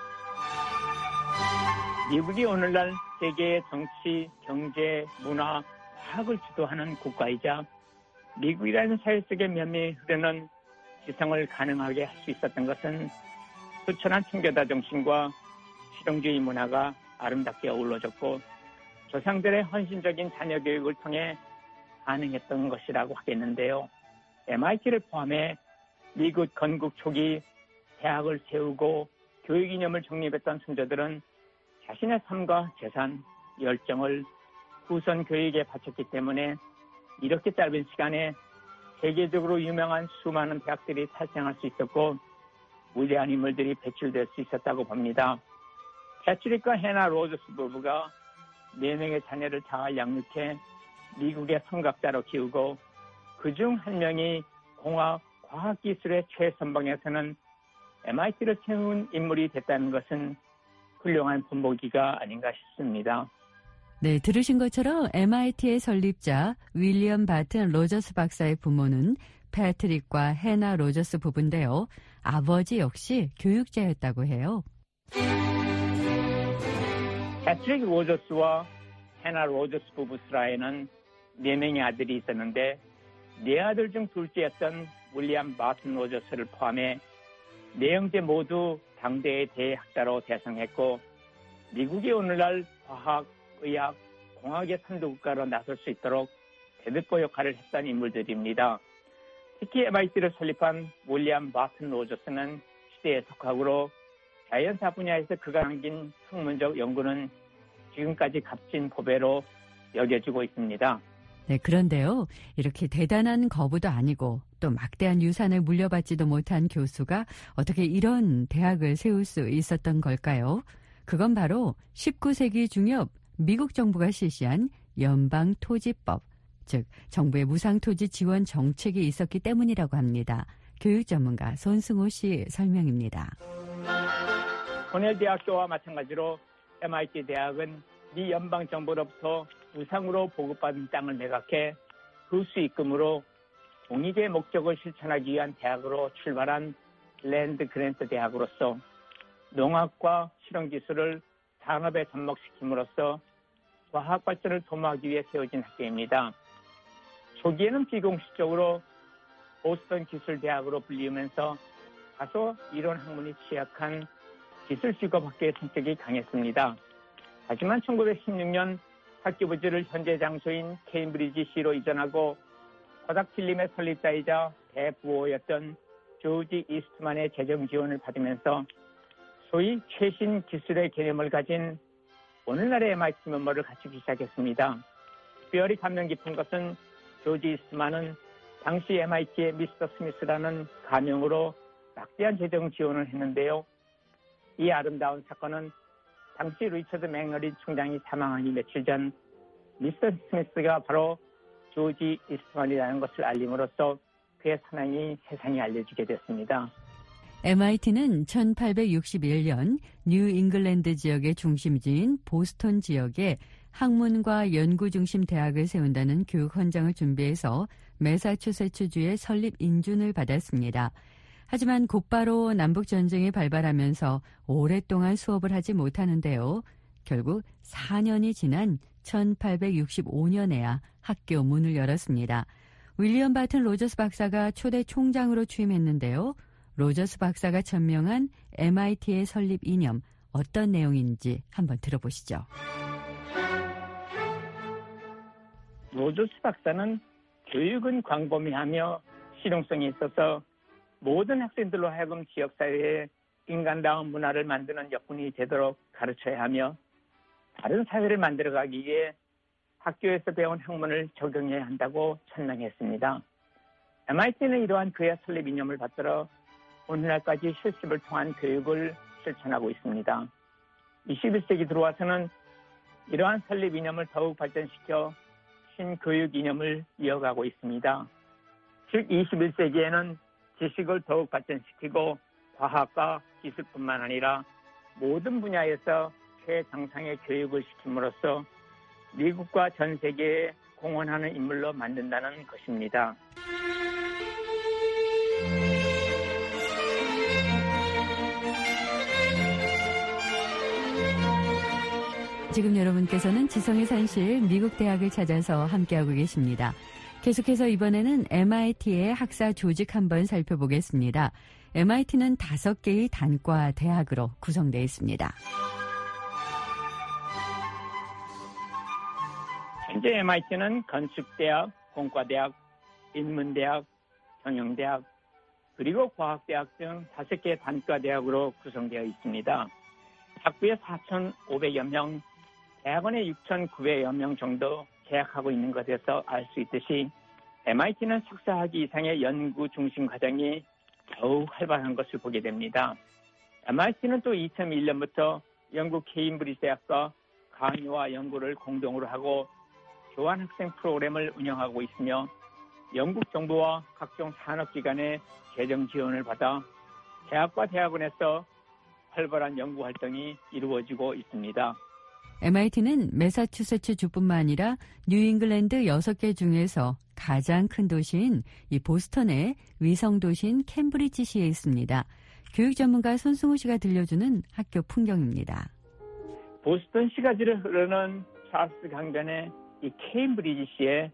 미국이 오늘날 세계의 정치, 경제, 문화, 과학을 주도하는 국가이자 미국이라는 사회 속에 면밀히 흐르는 지성을 가능하게 할 수 있었던 것은 수천한 청교도 정신과 실용주의 문화가 아름답게 어우러졌고 조상들의 헌신적인 자녀 교육을 통해 가능했던 것이라고 하겠는데요. 엠아이티를 포함해 미국 건국 초기 대학을 세우고 교육 이념을 정립했던 선조들은 자신의 삶과 재산, 열정을 후손 교육에 바쳤기 때문에 이렇게 짧은 시간에 세계적으로 유명한 수많은 대학들이 탄생할 수 있었고 위대한 인물들이 배출될 수 있었다고 봅니다. 패트릭과 해나 로저스 부부가 네 명의 자녀를 잘 양육해 미국의 성각자로 키우고 그중 한 명이 공학, 과학기술의 최선방에서는 엠아이티를 세운 인물이 됐다는 것은 훌륭한 본보기가 아닌가 싶습니다. 네, 들으신 것처럼 엠아이티의 설립자 윌리엄 바튼 로저스 박사의 부모는 패트릭과 해나 로저스 부부인데요. 아버지 역시 교육자였다고 해요. 패트릭 로저스와 해나 로저스 부부 스라에는 네 명의 아들이 있었는데 네 아들 중 둘째였던 윌리엄 바튼 로저스를 포함해 네 형제 모두 당대의 대학자로 대성했고 미국이 오늘날 과학, 의학, 공학의 선두국가로 나설 수 있도록 대들보 역할을 했던 인물들입니다. 특히 엠아이티를 설립한 윌리엄 바튼 로저스는 시대의 석학으로 자연사 분야에서 그가 남긴 학문적 연구는 지금까지 값진 보배로 여겨지고 있습니다. 네, 그런데요. 이렇게 대단한 거부도 아니고 또 막대한 유산을 물려받지도 못한 교수가 어떻게 이런 대학을 세울 수 있었던 걸까요? 그건 바로 십구 세기 중엽 미국 정부가 실시한 연방토지법, 즉 정부의 무상토지 지원 정책이 있었기 때문이라고 합니다. 교육 전문가 손승호 씨 설명입니다. 코넬 대학교와 마찬가지로 엠아이티 대학은 미 연방 정부로부터 무상으로 보급받은 땅을 매각해 그 수익금으로 공익의 목적을 실천하기 위한 대학으로 출발한 랜드 그랜트 대학으로서 농학과 실용기술을 산업에 접목시킴으로써 과학 발전을 도모하기 위해 세워진 학교입니다. 초기에는 비공식적으로 보스턴 기술대학으로 불리우면서 다소 이론 학문이 취약한 기술직업학교의 성격이 강했습니다. 하지만 천구백십육 년 학교 부지를 현재 장소인 케임브리지시로 이전하고 허닥필름의 설립자이자 대부호였던 조지 이스트만의 재정 지원을 받으면서 소위 최신 기술의 개념을 가진 오늘날의 엠아이티 면모를 갖추기 시작했습니다. 특별히 감명 깊은 것은 조지 이스트만은 당시 엠아이티의 미스터 스미스라는 가명으로 막대한 재정 지원을 했는데요. 이 아름다운 사건은 당시 리처드 맥너린 총장이 사망하기 며칠 전 미스터 스미스가 바로 조지 이스트만이라는 것을 알림으로써 그의 사명이 세상에 알려지게 됐습니다. 엠아이티는 천팔백육십일 년 뉴 잉글랜드 지역의 중심지인 보스턴 지역에 학문과 연구 중심 대학을 세운다는 교육 헌장을 준비해서 매사추세츠주의 설립 인준을 받았습니다. 하지만 곧바로 남북전쟁이 발발하면서 오랫동안 수업을 하지 못하는데요. 결국 사 년이 지난 천팔백육십오 년에야 학교 문을 열었습니다. 윌리엄 바튼 로저스 박사가 초대 총장으로 취임했는데요. 로저스 박사가 천명한 엠아이티의 설립 이념, 어떤 내용인지 한번 들어보시죠. 로저스 박사는 교육은 광범위하며 실용성이 있어서 모든 학생들로 하여금 지역사회에 인간다운 문화를 만드는 역군이 되도록 가르쳐야 하며 다른 사회를 만들어가기 위해 학교에서 배운 학문을 적용해야 한다고 천명했습니다. 엠아이티는 이러한 그의 설립 이념을 받들어 오늘날까지 실습을 통한 교육을 실천하고 있습니다. 이십일 세기 들어와서는 이러한 설립 이념을 더욱 발전시켜 신교육 이념을 이어가고 있습니다. 즉 이십일 세기에는 지식을 더욱 발전시키고 과학과 기술뿐만 아니라 모든 분야에서 최정상의 교육을 시킴으로써 미국과 전 세계에 공헌하는 인물로 만든다는 것입니다. 지금 여러분께서는 지성의 산실 미국 대학을 찾아서 함께하고 계십니다. 계속해서 이번에는 엠아이티의 학사 조직 한번 살펴보겠습니다. 엠아이티는 다섯 개의 단과 대학으로 구성되어 있습니다. 현재 엠아이티는 건축대학, 공과대학, 인문대학, 경영대학, 그리고 과학대학 등 다섯 개의 단과 대학으로 구성되어 있습니다. 학부에 사천오백여 명, 대학원에 육천구백여 명 정도 재학하고 있는 것에서 알 수 있듯이 엠아이티는 석사학위 이상의 연구 중심 과정이 더욱 활발한 것을 보게 됩니다. 엠아이티는 또 이천일 년부터 영국 케임브리지 대학과 강의와 연구를 공동으로 하고 교환학생 프로그램을 운영하고 있으며 영국 정부와 각종 산업기관의 재정 지원을 받아 대학과 대학원에서 활발한 연구 활동이 이루어지고 있습니다. 엠아이티는 매사추세츠 주뿐만 아니라 뉴잉글랜드 여섯 개 중에서 가장 큰 도시인 이 보스턴의 위성 도시인 캠브리지시에 있습니다. 교육 전문가 손승우 씨가 들려주는 학교 풍경입니다. 보스턴 시가지를 흐르는 찰스 강변의 이 케임브리지시에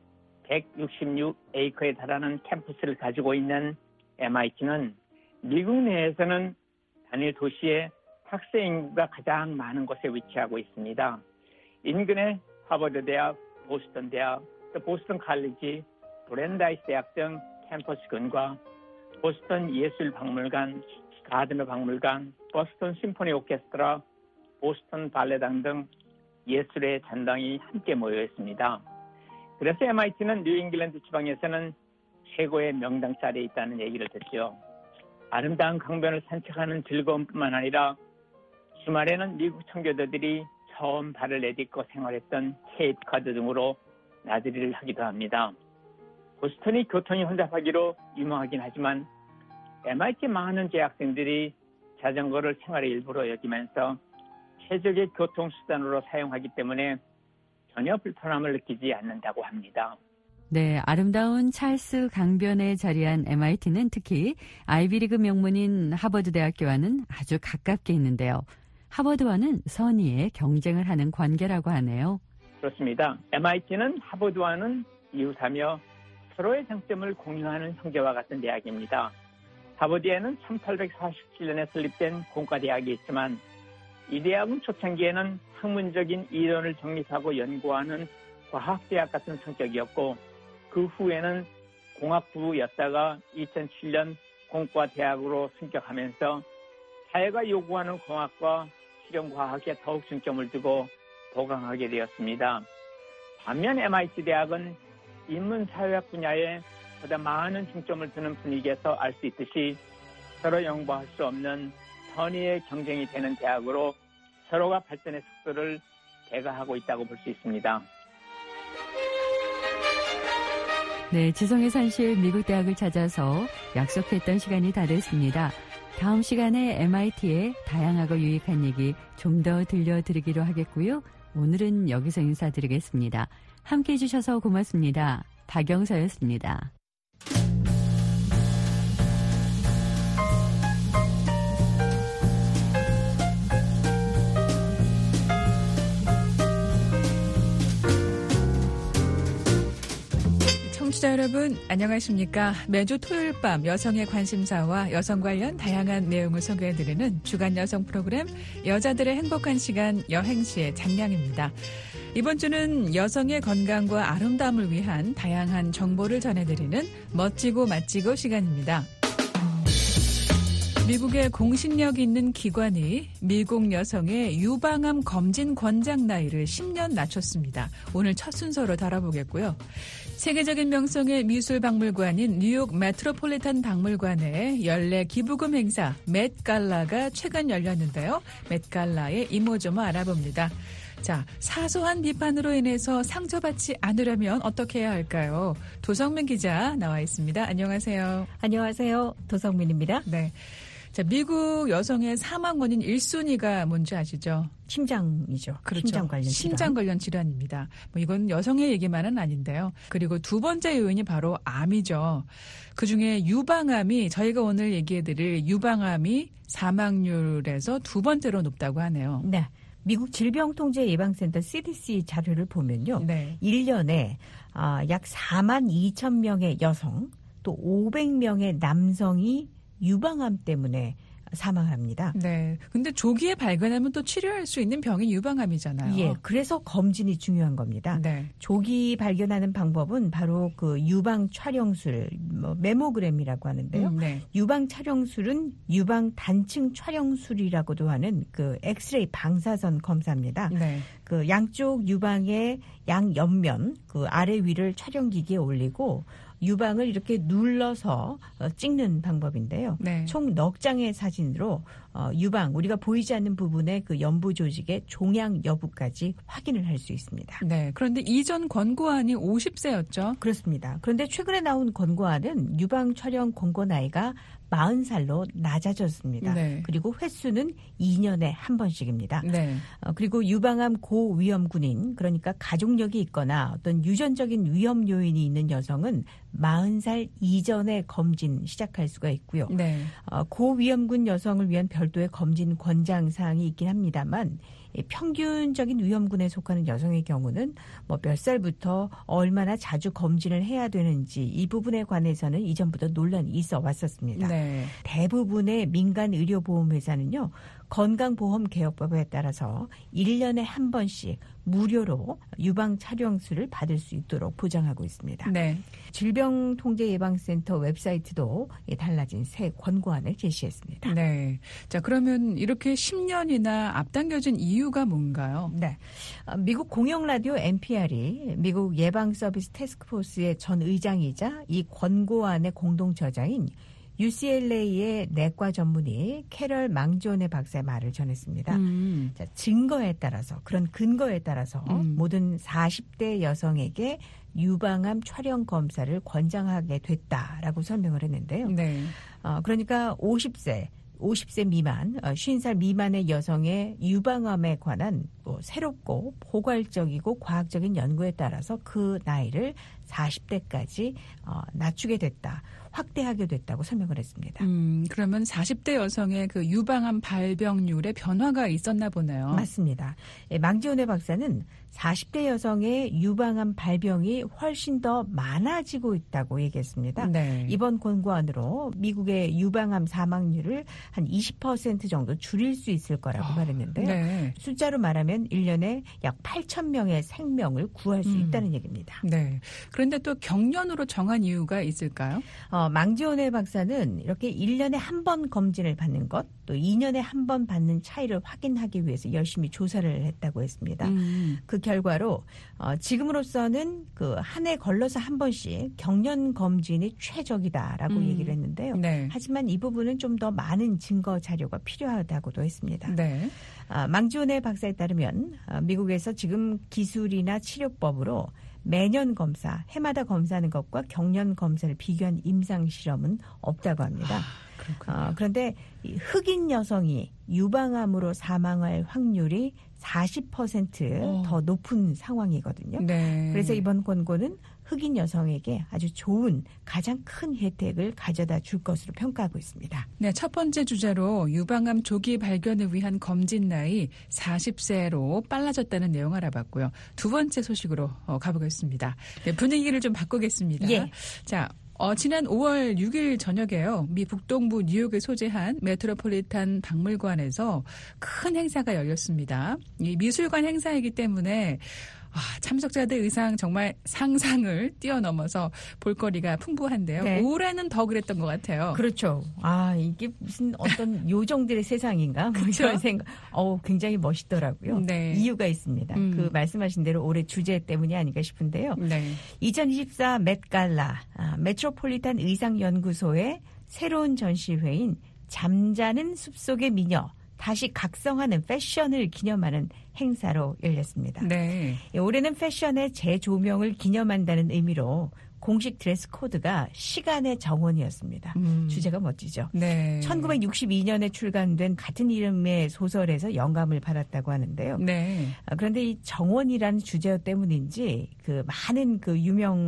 백육십육 에이커에 달하는 캠퍼스를 가지고 있는 엠아이티는 미국 내에서는 단일 도시에 학생 인구가 가장 많은 곳에 위치하고 있습니다. 인근의 하버드 대학, 보스턴 대학, 또 보스턴 칼리지, 브랜다이스 대학 등 캠퍼스群과 보스턴 예술박물관, 가드너 박물관, 보스턴 심포니 오케스트라, 보스턴 발레단 등 예술의 전당이 함께 모여 있습니다. 그래서 엠아이티는 뉴잉글랜드 지방에서는 최고의 명당 자리에 있다는 얘기를 듣죠. 아름다운 강변을 산책하는 즐거움뿐만 아니라 주말에는 미국 청교도들이 처음 발을 내딛고 생활했던 케이프 카드 등으로 나들이를 하기도 합니다. 보스턴이 교통이 혼잡하기로 유명하긴 하지만 엠아이티 많은 재학생들이 자전거를 생활의 일부로 여기면서 최적의 교통수단으로 사용하기 때문에 전혀 불편함을 느끼지 않는다고 합니다. 네, 아름다운 찰스 강변에 자리한 엠아이티는 특히 아이비리그 명문인 하버드 대학교와는 아주 가깝게 있는데요. 하버드와는 선의의 경쟁을 하는 관계라고 하네요. 그렇습니다. 엠아이티는 하버드와는 이웃하며 서로의 장점을 공유하는 형제와 같은 대학입니다. 하버드에는 천팔백사십칠 년에 설립된 공과대학이 있지만 이 대학은 초창기에는 학문적인 이론을 정립하고 연구하는 과학대학 같은 성격이었고 그 후에는 공학부였다가 이천칠 년 공과대학으로 승격하면서 사회가 요구하는 공학과 실용과학에 더욱 중점을 두고 보강하게 되었습니다. 반면 엠아이티 대학은 인문사회학 분야에 보다 많은 중점을 두는 분위기에서 알 수 있듯이 서로 양보할 수 없는 선의의 경쟁이 되는 대학으로 서로가 발전의 속도를 대가하고 있다고 볼 수 있습니다. 네, 지성의 산실 미국 대학을 찾아서 약속했던 시간이 다 됐습니다. 다음 시간에 엠아이티의 다양하고 유익한 얘기 좀 더 들려드리기로 하겠고요. 오늘은 여기서 인사드리겠습니다. 함께해 주셔서 고맙습니다. 박영서였습니다. 청취자 여러분 안녕하십니까. 매주 토요일 밤 여성의 관심사와 여성 관련 다양한 내용을 소개해드리는 주간 여성 프로그램 여자들의 행복한 시간 여행시의 장량입니다. 이번 주는 여성의 건강과 아름다움을 위한 다양한 정보를 전해드리는 멋지고 맛지고 시간입니다. 미국의 공신력 있는 기관이 미국 여성의 유방암 검진 권장 나이를 십 년 낮췄습니다. 오늘 첫 순서로 다뤄보겠고요. 세계적인 명성의 미술박물관인 뉴욕 메트로폴리탄 박물관의 연례 기부금 행사 맷갈라가 최근 열렸는데요. 맷갈라의 이모저모 알아봅니다. 자, 사소한 비판으로 인해서 상처받지 않으려면 어떻게 해야 할까요? 도성민 기자 나와 있습니다. 안녕하세요. 안녕하세요. 도성민입니다. 네. 자, 미국 여성의 사망 원인 일 순위가 뭔지 아시죠? 심장이죠. 그렇죠. 심장 관련 질환. 심장 관련 질환입니다. 뭐 이건 여성의 얘기만은 아닌데요. 그리고 두 번째 요인이 바로 암이죠. 그중에 유방암이 저희가 오늘 얘기해드릴 유방암이 사망률에서 두 번째로 높다고 하네요. 네. 미국 질병통제예방센터 씨디씨 자료를 보면요. 네. 일 년에 약 사만 이천 명의 여성 또 오백 명의 남성이 유방암 때문에 사망합니다. 네. 근데 조기에 발견하면 또 치료할 수 있는 병이 유방암이잖아요. 예. 그래서 검진이 중요한 겁니다. 네. 조기 발견하는 방법은 바로 그 유방 촬영술, 뭐 메모그램이라고 하는데요. 음, 네. 유방 촬영술은 유방 단층 촬영술이라고도 하는 그 엑스레이 방사선 검사입니다. 네. 그 양쪽 유방의 양 옆면 그 아래 위를 촬영기기에 올리고 유방을 이렇게 눌러서 찍는 방법인데요. 네. 총 넉 장의 사진으로 유방, 우리가 보이지 않는 부분의 그 연부 조직의 종양 여부까지 확인을 할 수 있습니다. 네. 그런데 이전 권고안이 오십 세였죠? 그렇습니다. 그런데 최근에 나온 권고안은 유방 촬영 권고 나이가 마흔 살로 낮아졌습니다. 네. 그리고 횟수는 이 년에 한 번씩입니다. 네. 어, 그리고 유방암 고위험 군인, 그러니까 가족력이 있거나 어떤 유전적인 위험 요인이 있는 여성은 마흔 살 이전에 검진 시작할 수가 있고요. 네. 어, 고위험군 여성을 위한 별도의 검진 권장 사항이 있긴 합니다만 평균적인 위험군에 속하는 여성의 경우는 뭐 몇 살부터 얼마나 자주 검진을 해야 되는지 이 부분에 관해서는 이전부터 논란이 있어 왔었습니다. 네. 대부분의 민간 의료보험회사는요. 건강보험개혁법에 따라서 일 년에 한 번씩 무료로 유방 촬영술을 받을 수 있도록 보장하고 있습니다. 네. 질병통제예방센터 웹사이트도 달라진 새 권고안을 제시했습니다. 네. 자, 그러면 이렇게 십 년이나 앞당겨진 이유가 뭔가요? 네. 미국 공영라디오 엔피알이 미국 예방서비스 태스크포스의 전 의장이자 이 권고안의 공동 저자인 유씨엘에이의 내과 전문의 캐럴 망존의 박사의 말을 전했습니다. 음. 자, 증거에 따라서, 그런 근거에 따라서 음. 모든 사십 대 여성에게 유방암 촬영 검사를 권장하게 됐다라고 설명을 했는데요. 네. 어, 그러니까 오십 세, 오십 세 미만, 쉰 살 미만의 여성의 유방암에 관한 뭐 새롭고 포괄적이고 과학적인 연구에 따라서 그 나이를 사십 대까지 어, 낮추게 됐다. 확대하게 됐다고 설명을 했습니다. 음, 그러면 사십 대 여성의 그 유방암 발병률에 변화가 있었나 보네요. 맞습니다. 예, 망지온의 박사는 사십 대 여성의 유방암 발병이 훨씬 더 많아지고 있다고 얘기했습니다. 네. 이번 권고안으로 미국의 유방암 사망률을 한 이십 퍼센트 정도 줄일 수 있을 거라고 어, 말했는데요. 네. 숫자로 말하면 일 년에 약 팔천 명의 생명을 구할 수 음. 있다는 얘기입니다. 네. 그런데 또 경련으로 정한 이유가 있을까요? 어, 망지온의 박사는 이렇게 일 년에 한 번 검진을 받는 것, 또 이 년에 한 번 받는 차이를 확인하기 위해서 열심히 조사를 했다고 했습니다. 음. 그 결과로 어, 지금으로서는 그 한 해 걸러서 한 번씩 경련 검진이 최적이다라고 음. 얘기를 했는데요. 네. 하지만 이 부분은 좀 더 많은 증거 자료가 필요하다고도 했습니다. 네. 아, 망지온의 박사에 따르면 아, 미국에서 지금 기술이나 치료법으로 매년 검사, 해마다 검사하는 것과 경련 검사를 비교한 임상 실험은 없다고 합니다. 아, 어, 그런데 이 흑인 여성이 유방암으로 사망할 확률이 사십 퍼센트 더 높은 상황이거든요. 네. 그래서 이번 권고는 흑인 여성에게 아주 좋은 가장 큰 혜택을 가져다 줄 것으로 평가하고 있습니다. 네, 첫 번째 주제로 유방암 조기 발견을 위한 검진 나이 사십 세로 빨라졌다는 내용 알아봤고요. 두 번째 소식으로 어, 가보겠습니다. 네, 분위기를 좀 바꾸겠습니다. 예. 자, 어, 지난 오월 육일 저녁에요. 미 북동부 뉴욕에 소재한 메트로폴리탄 박물관에서 큰 행사가 열렸습니다. 이 미술관 행사이기 때문에 아, 참석자들 의상 정말 상상을 뛰어넘어서 볼거리가 풍부한데요. 네. 올해는 더 그랬던 것 같아요. 그렇죠. 아, 이게 무슨 어떤 요정들의 세상인가? 뭐 이런 생각. 어, 굉장히 멋있더라고요. 네. 이유가 있습니다. 음. 그 말씀하신 대로 올해 주제 때문이 아닌가 싶은데요. 네. 이천이십사 맷갈라 아, 메트로폴리탄 의상연구소의 새로운 전시회인 잠자는 숲속의 미녀 다시 각성하는 패션을 기념하는 행사로 열렸습니다. 네. 올해는 패션의 재조명을 기념한다는 의미로 공식 드레스 코드가 시간의 정원이었습니다. 음. 주제가 멋지죠. 네. 천구백육십이 년에 출간된 같은 이름의 소설에서 영감을 받았다고 하는데요. 네. 그런데 이 정원이라는 주제 때문인지 그 많은 그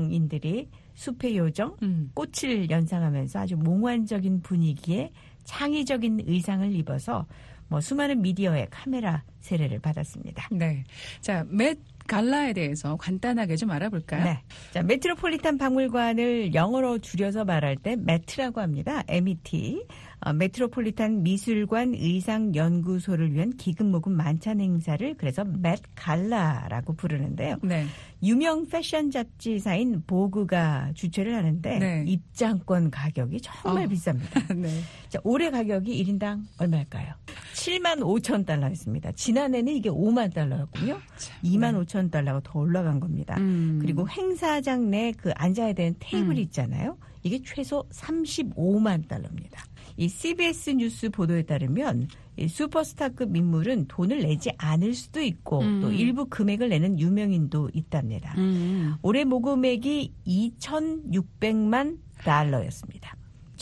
유명인들이 숲의 요정, 음. 꽃을 연상하면서 아주 몽환적인 분위기에 창의적인 의상을 입어서 뭐 수많은 미디어의 카메라 세례를 받았습니다. 네. 자, 맷 갈라에 대해서 간단하게 좀 알아볼까요? 네. 자, 메트로폴리탄 박물관을 영어로 줄여서 말할 때 메트라고 합니다. 엠이티. 어, 메트로폴리탄 미술관 의상연구소를 위한 기금모금 만찬 행사를 그래서 맷 갈라라고 부르는데요. 네. 유명 패션 잡지사인 보그가 주최를 하는데 네. 입장권 가격이 정말 어. 비쌉니다. 네. 자, 올해 가격이 일 인당 얼마일까요? 칠만 오천 달러였습니다. 지난해는 이게 오만 달러였군요. 이만 오천 달러가 더 올라간 겁니다. 음. 그리고 행사장 내 그 앉아야 되는 테이블 음. 있잖아요. 이게 최소 삼십오만 달러입니다. 이 씨비에스 뉴스 보도에 따르면 이 슈퍼스타급 인물은 돈을 내지 않을 수도 있고 음. 또 일부 금액을 내는 유명인도 있답니다. 음. 올해 모금액이 이천육백만 달러였습니다.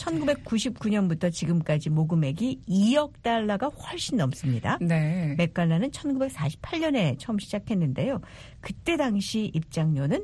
천구백구십구 년부터 지금까지 모금액이 이억 달러가 훨씬 넘습니다. 네. 맷갈라는 천구백사십팔 년에 처음 시작했는데요. 그때 당시 입장료는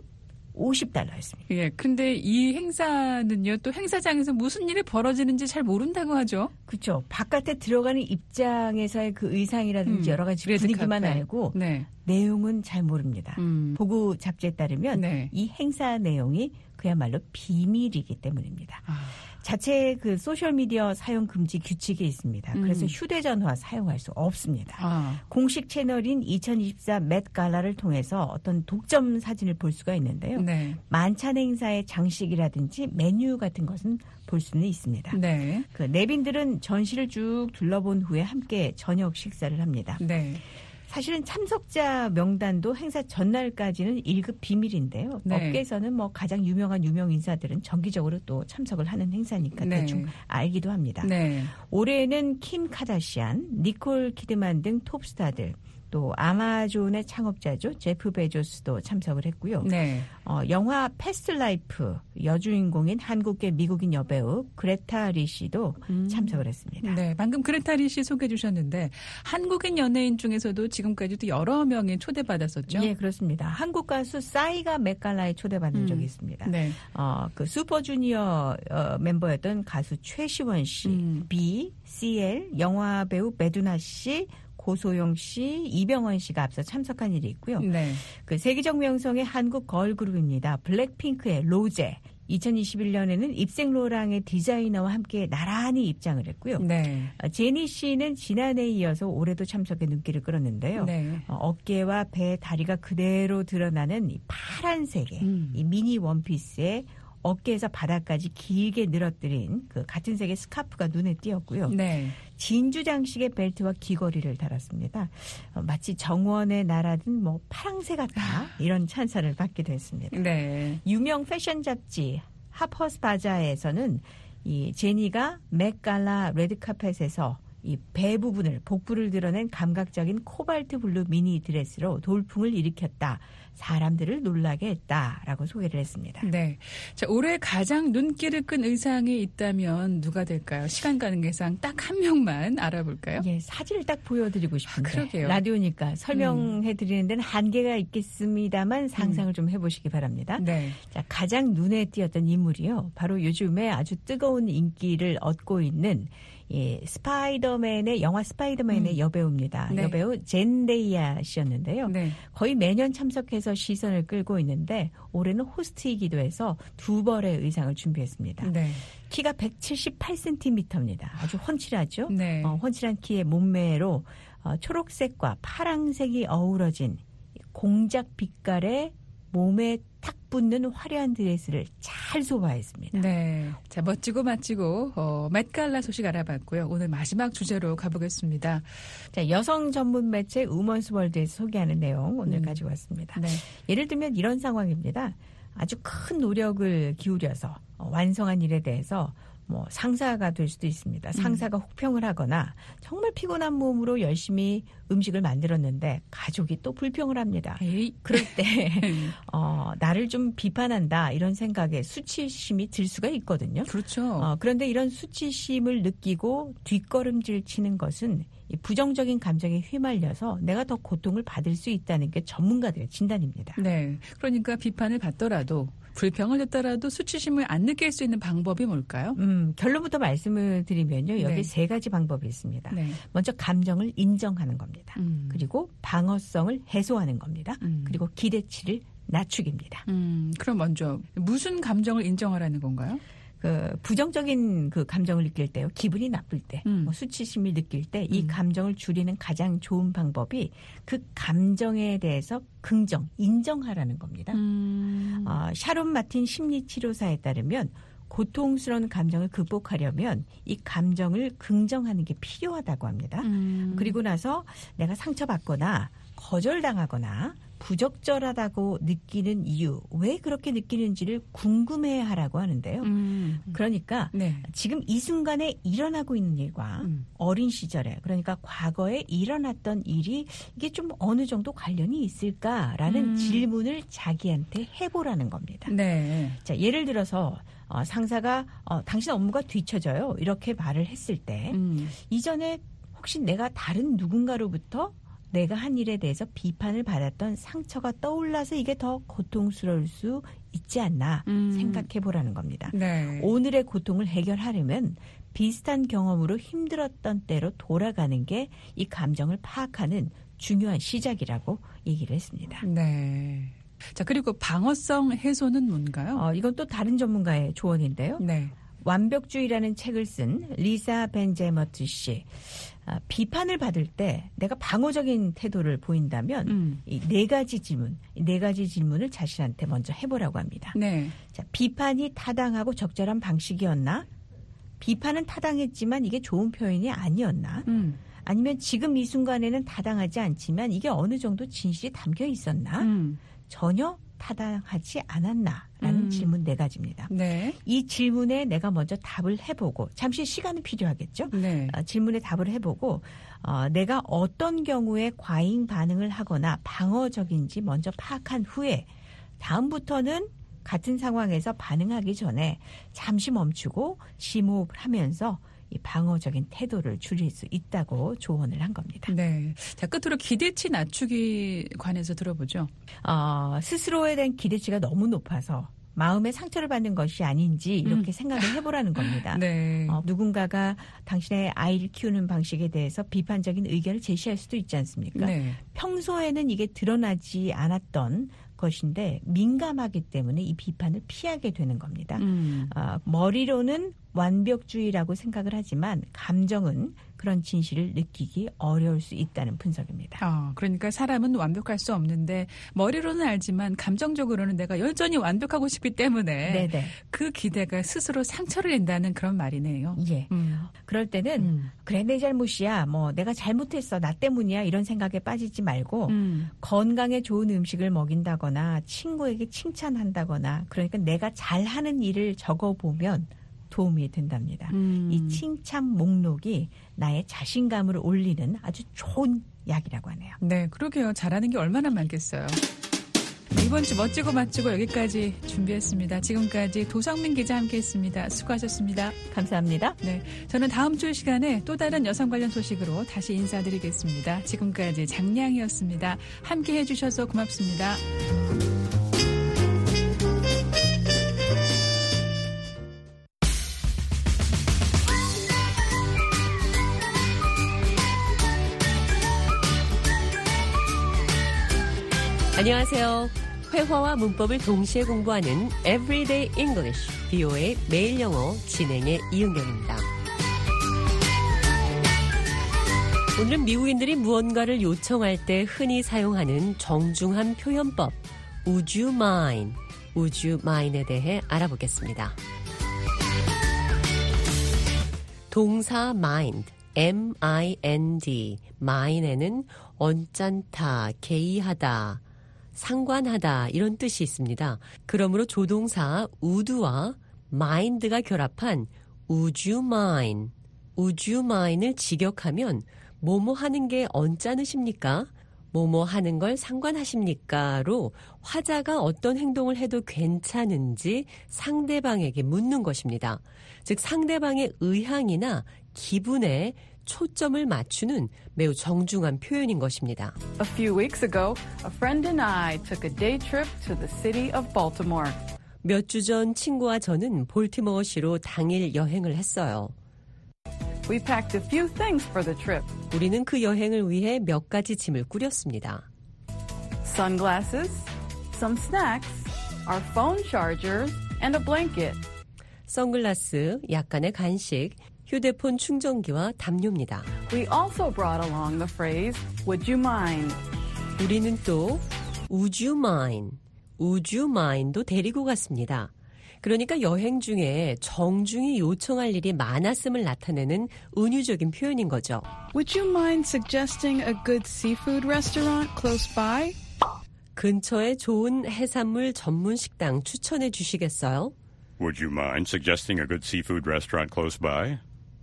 오십 달러였습니다. 예, 근데 이 행사는요, 또 행사장에서 무슨 일이 벌어지는지 잘 모른다고 하죠. 그렇죠. 바깥에 들어가는 입장에서의 그 의상이라든지 음, 여러 가지 레드 분위기만 카페. 알고 네. 내용은 잘 모릅니다. 음. 보고 잡지에 따르면 네. 이 행사 내용이 그야말로 비밀이기 때문입니다. 아. 자체 그 소셜미디어 사용 금지 규칙이 있습니다. 그래서 음. 휴대전화 사용할 수 없습니다. 아. 공식 채널인 이천이십사 맷갈라를 통해서 어떤 독점 사진을 볼 수가 있는데요. 네. 만찬 행사의 장식이라든지 메뉴 같은 것은 볼 수는 있습니다. 네. 그 내빈들은 전시를 쭉 둘러본 후에 함께 저녁 식사를 합니다. 네. 사실은 참석자 명단도 행사 전날까지는 일 급 비밀인데요. 네. 업계에서는 뭐 가장 유명한 유명 인사들은 정기적으로 또 참석을 하는 행사니까 네. 대충 알기도 합니다. 네. 올해는 킴 카다시안, 니콜 키드만 등 톱스타들, 또 아마존의 창업자죠. 제프 베조스도 참석을 했고요. 네. 어, 영화 패스트 라이프 여주인공인 한국계 미국인 여배우 그레타 리 씨도 음. 참석을 했습니다. 네, 방금 그레타 리 씨 소개해 주셨는데 한국인 연예인 중에서도 지금까지도 여러 명이 초대받았었죠? 예, 그렇습니다. 한국 가수 싸이가 맷갈라에 초대받은 음. 적이 있습니다. 네. 어, 그 슈퍼주니어 어, 멤버였던 가수 최시원 씨, 음. B, 씨엘, 영화 배우 배두나 씨, 고소영 씨, 이병헌 씨가 앞서 참석한 일이 있고요. 네. 그 세계적 명성의 한국 걸그룹입니다. 블랙핑크의 로제. 이천이십일 년에는 입생로랑의 디자이너와 함께 나란히 입장을 했고요. 네. 제니 씨는 지난해에 이어서 올해도 참석에 눈길을 끌었는데요. 네. 어, 어깨와 배, 다리가 그대로 드러나는 이 파란색의 음. 이 미니 원피스에 어깨에서 바닥까지 길게 늘어뜨린 그 같은 색의 스카프가 눈에 띄었고요. 네. 진주 장식의 벨트와 귀걸이를 달았습니다. 어, 마치 정원의 나라든 뭐 파랑새 같다 이런 찬사를 받기도 했습니다. 네. 유명 패션 잡지 하퍼스 바자에서는 이 제니가 맷갈라 레드카펫에서 이 배 부분을 복부를 드러낸 감각적인 코발트 블루 미니 드레스로 돌풍을 일으켰다. 사람들을 놀라게 했다라고 소개를 했습니다. 네. 자, 올해 가장 눈길을 끈 의상이 있다면 누가 될까요? 시간 가는 계상 딱 한 명만 알아볼까요? 예, 사진을 딱 보여드리고 싶은데. 아, 그러게요. 라디오니까 설명해드리는 데는 한계가 있겠습니다만 상상을 음. 좀 해보시기 바랍니다. 네. 자, 가장 눈에 띄었던 인물이요. 바로 요즘에 아주 뜨거운 인기를 얻고 있는 예, 스파이더맨의 영화 스파이더맨의 음. 여배우입니다. 네. 여배우 젠데이아 씨였는데요. 네. 거의 매년 참석해서 시선을 끌고 있는데 올해는 호스트이기도 해서 두 벌의 의상을 준비했습니다. 네. 키가 백칠십팔 센티미터입니다. 아주 훤칠하죠. 네. 어, 훤칠한 키의 몸매로 어, 초록색과 파랑색이 어우러진 공작 빛깔의 몸에 탁 붙는 화려한 드레스를 잘 소화했습니다. 네. 자, 멋지고 멋지고, 어, 맷갈라 소식 알아봤고요. 오늘 마지막 주제로 가보겠습니다. 자, 여성 전문 매체 우먼스 월드에서 소개하는 내용 오늘 음. 가지고 왔습니다. 네. 예를 들면 이런 상황입니다. 아주 큰 노력을 기울여서 어, 완성한 일에 대해서 뭐 상사가 될 수도 있습니다. 상사가 음. 혹평을 하거나 정말 피곤한 몸으로 열심히 음식을 만들었는데 가족이 또 불평을 합니다. 에이. 그럴 때 어, 나를 좀 비판한다 이런 생각에 수치심이 들 수가 있거든요. 그렇죠. 어, 그런데 이런 수치심을 느끼고 뒷걸음질 치는 것은 이 부정적인 감정에 휘말려서 내가 더 고통을 받을 수 있다는 게 전문가들의 진단입니다. 네. 그러니까 비판을 받더라도 불평을 듣더라도 수치심을 안 느낄 수 있는 방법이 뭘까요? 음, 결론부터 말씀을 드리면요. 여기 네. 세 가지 방법이 있습니다. 네. 먼저 감정을 인정하는 겁니다. 음. 그리고 방어성을 해소하는 겁니다. 음. 그리고 기대치를 낮추기입니다. 음, 그럼 먼저 무슨 감정을 인정하라는 건가요? 그 부정적인 그 감정을 느낄 때요. 기분이 나쁠 때, 음. 뭐 수치심을 느낄 때 이 음. 감정을 줄이는 가장 좋은 방법이 그 감정에 대해서 긍정, 인정하라는 겁니다. 음. 어, 샤론 마틴 심리치료사에 따르면 고통스러운 감정을 극복하려면 이 감정을 긍정하는 게 필요하다고 합니다. 음. 그리고 나서 내가 상처받거나 거절당하거나 부적절하다고 느끼는 이유, 왜 그렇게 느끼는지를 궁금해하라고 하는데요. 음. 그러니까 네. 지금 이 순간에 일어나고 있는 일과 음. 어린 시절에, 그러니까 과거에 일어났던 일이 이게 좀 어느 정도 관련이 있을까라는 음. 질문을 자기한테 해보라는 겁니다. 네. 자, 예를 들어서 어, 상사가 어, 당신 업무가 뒤처져요. 이렇게 말을 했을 때 음. 이전에 혹시 내가 다른 누군가로부터 내가 한 일에 대해서 비판을 받았던 상처가 떠올라서 이게 더 고통스러울 수 있지 않나 음. 생각해 보라는 겁니다. 네. 오늘의 고통을 해결하려면 비슷한 경험으로 힘들었던 때로 돌아가는 게 이 감정을 파악하는 중요한 시작이라고 얘기를 했습니다. 네. 자, 그리고 방어성 해소는 뭔가요? 어, 이건 또 다른 전문가의 조언인데요. 네. 완벽주의라는 책을 쓴 리사 벤제머트 씨. 아, 비판을 받을 때 내가 방어적인 태도를 보인다면 음. 이 네 가지 질문, 이 네 가지 질문을 자신한테 먼저 해보라고 합니다. 네. 자, 비판이 타당하고 적절한 방식이었나? 비판은 타당했지만 이게 좋은 표현이 아니었나? 음. 아니면 지금 이 순간에는 타당하지 않지만 이게 어느 정도 진실이 담겨 있었나? 음. 전혀 타당하지 않았나라는 음. 질문 네 가지입니다. 네. 이 질문에 내가 먼저 답을 해보고 잠시 시간은 필요하겠죠. 네. 어, 질문에 답을 해보고 어, 내가 어떤 경우에 과잉 반응을 하거나 방어적인지 먼저 파악한 후에 다음부터는 같은 상황에서 반응하기 전에 잠시 멈추고 심호흡을 하면서 이 방어적인 태도를 줄일 수 있다고 조언을 한 겁니다. 네. 자, 끝으로 기대치 낮추기 관해서 들어보죠. 어, 스스로에 대한 기대치가 너무 높아서 마음에 상처를 받는 것이 아닌지 이렇게 음. 생각을 해보라는 겁니다. 네. 어, 누군가가 당신의 아이를 키우는 방식에 대해서 비판적인 의견을 제시할 수도 있지 않습니까? 네. 평소에는 이게 드러나지 않았던 것인데 민감하기 때문에 이 비판을 피하게 되는 겁니다. 음. 어, 머리로는 완벽주의라고 생각을 하지만 감정은 그런 진실을 느끼기 어려울 수 있다는 분석입니다. 어, 그러니까 사람은 완벽할 수 없는데 머리로는 알지만 감정적으로는 내가 여전히 완벽하고 싶기 때문에 네네. 그 기대가 스스로 상처를 낸다는 그런 말이네요. 예. 음. 그럴 때는 음. 그래 내 잘못이야. 뭐 내가 잘못했어. 나 때문이야. 이런 생각에 빠지지 말고 음. 건강에 좋은 음식을 먹인다거나 친구에게 칭찬한다거나 그러니까 내가 잘하는 일을 적어보면 도움이 된답니다. 음. 이 칭찬 목록이 나의 자신감을 올리는 아주 좋은 약이라고 하네요. 네, 그러게요. 잘하는 게 얼마나 많겠어요. 이번 주 멋지고 맛지고 여기까지 준비했습니다. 지금까지 도성민 기자 함께했습니다. 수고하셨습니다. 감사합니다. 네, 저는 다음 주 시간에 또 다른 여성 관련 소식으로 다시 인사드리겠습니다. 지금까지 장량이었습니다. 함께해 주셔서 고맙습니다. 안녕하세요. 회화와 문법을 동시에 공부하는 Everyday English, 비오에이 매일 영어 진행의 이은경입니다. 오늘은 미국인들이 무언가를 요청할 때 흔히 사용하는 정중한 표현법, Would you mind? Would you mind에 대해 알아보겠습니다. 동사 mind, 엠 아이 엔 디, mind에는 언짢다, 개의하다, 상관하다 이런 뜻이 있습니다. 그러므로 조동사 would와 mind가 결합한 would you mind, would you mind을 직역하면 뭐뭐 하는 게 언짢으십니까? 뭐뭐 하는 걸 상관하십니까?로 화자가 어떤 행동을 해도 괜찮은지 상대방에게 묻는 것입니다. 즉 상대방의 의향이나 기분에 초점을 맞추는 매우 정중한 표현인 것입니다. A few weeks ago, a friend and I took a day trip to the city of Baltimore. 몇 주 전 친구와 저는 볼티모어시로 당일 여행을 했어요. We packed a few things for the trip. 우리는 그 여행을 위해 몇 가지 짐을 꾸렸습니다. Sunglasses, some snacks, our phone chargers, and a blanket. 선글라스, 약간의 간식, 휴대폰 충전기와 담요입니다. We also brought along the phrase, would you mind? 우리는 또 would you mind, would you mind도 데리고 갔습니다. 그러니까 여행 중에 정중히 요청할 일이 많았음을 나타내는 은유적인 표현인 거죠. Would you mind suggesting a good seafood restaurant close by? 근처에 좋은 해산물 전문 식당 추천해 주시겠어요? Would you mind suggesting a good seafood restaurant close by?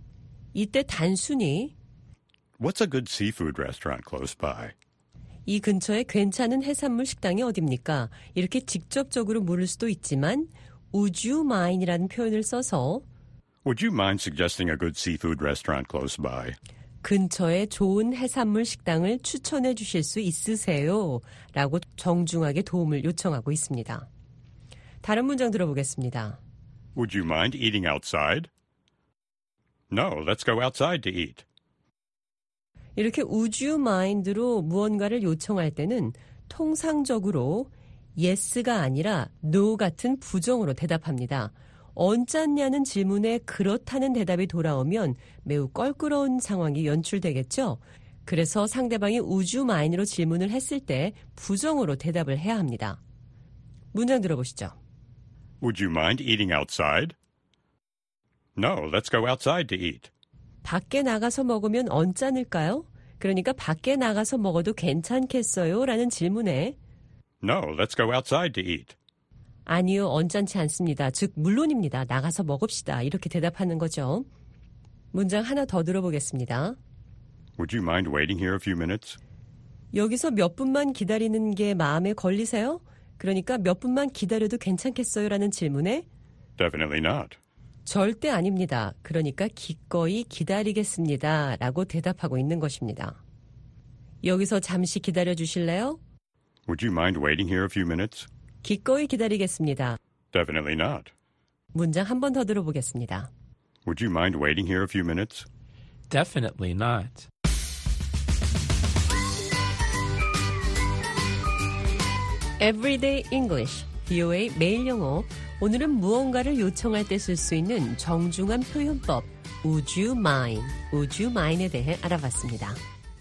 이때 단순히 What's a good seafood restaurant close by? 이 근처에 괜찮은 해산물 식당이 어딥니까? 이렇게 직접적으로 물을 수도 있지만 Would you mind이라는 표현을 써서 Would you mind suggesting a good seafood restaurant close by? 근처에 좋은 해산물 식당을 추천해 주실 수 있으세요? 라고 정중하게 도움을 요청하고 있습니다. 다른 문장 들어보겠습니다. Would you mind eating outside? No, let's go outside to eat. 이렇게 would you mind로 무언가를 요청할 때는 통상적으로 yes가 아니라 no 같은 부정으로 대답합니다. 언짢냐는 질문에 그렇다는 대답이 돌아오면 매우 껄끄러운 상황이 연출되겠죠. 그래서 상대방이 would you mind로 질문을 했을 때 부정으로 대답을 해야 합니다. 문장 들어보시죠. Would you mind eating outside? No, let's go outside to eat. 밖에 나가서 먹으면 언짢을까요? 그러니까 밖에 나가서 먹어도 괜찮겠어요? 라는 질문에 No, let's go outside to eat. 아니요, 언짢지 않습니다. 즉, 물론입니다. 나가서 먹읍시다. 이렇게 대답하는 거죠. 문장 하나 더 들어보겠습니다. Would you mind waiting here a few minutes? 여기서 몇 분만 기다리는 게 마음에 걸리세요? 그러니까 몇 분만 기다려도 괜찮겠어요? 라는 질문에 Definitely not. 절대 아닙니다. 그러니까 기꺼이 기다리겠습니다. 라고 대답하고 있는 것입니다. 여기서 잠시 기다려 주실래요? Would you mind waiting here a few minutes? 기꺼이 기다리겠습니다. Definitely not. 문장 한 번 더 들어보겠습니다. Would you mind waiting here a few minutes? Definitely not. Everyday English, 비오에이 매일 영어. 오늘은 무언가를 요청할 때 쓸 수 있는 정중한 표현법 Would you mind, Would you mind에 대해 알아봤습니다.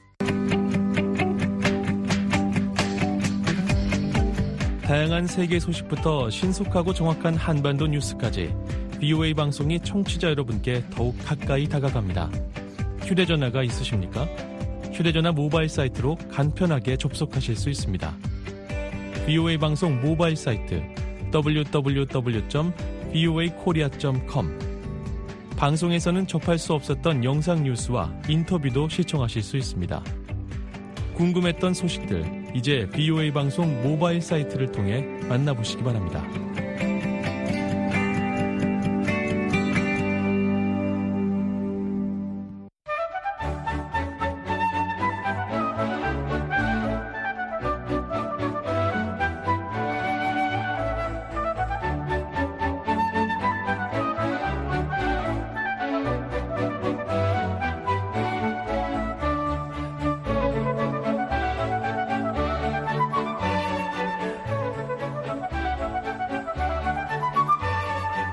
다양한 세계 소식부터 신속하고 정확한 한반도 뉴스까지 비오에이 방송이 청취자 여러분께 더욱 가까이 다가갑니다. 휴대전화가 있으십니까? 휴대전화 모바일 사이트로 간편하게 접속하실 수 있습니다. 비오에이 방송 모바일 사이트 더블유 더블유 더블유 점 비오에이 코리아 점 컴 방송에서는 접할 수 없었던 영상 뉴스와 인터뷰도 시청하실 수 있습니다. 궁금했던 소식들 이제 비오에이 방송 모바일 사이트를 통해 만나보시기 바랍니다.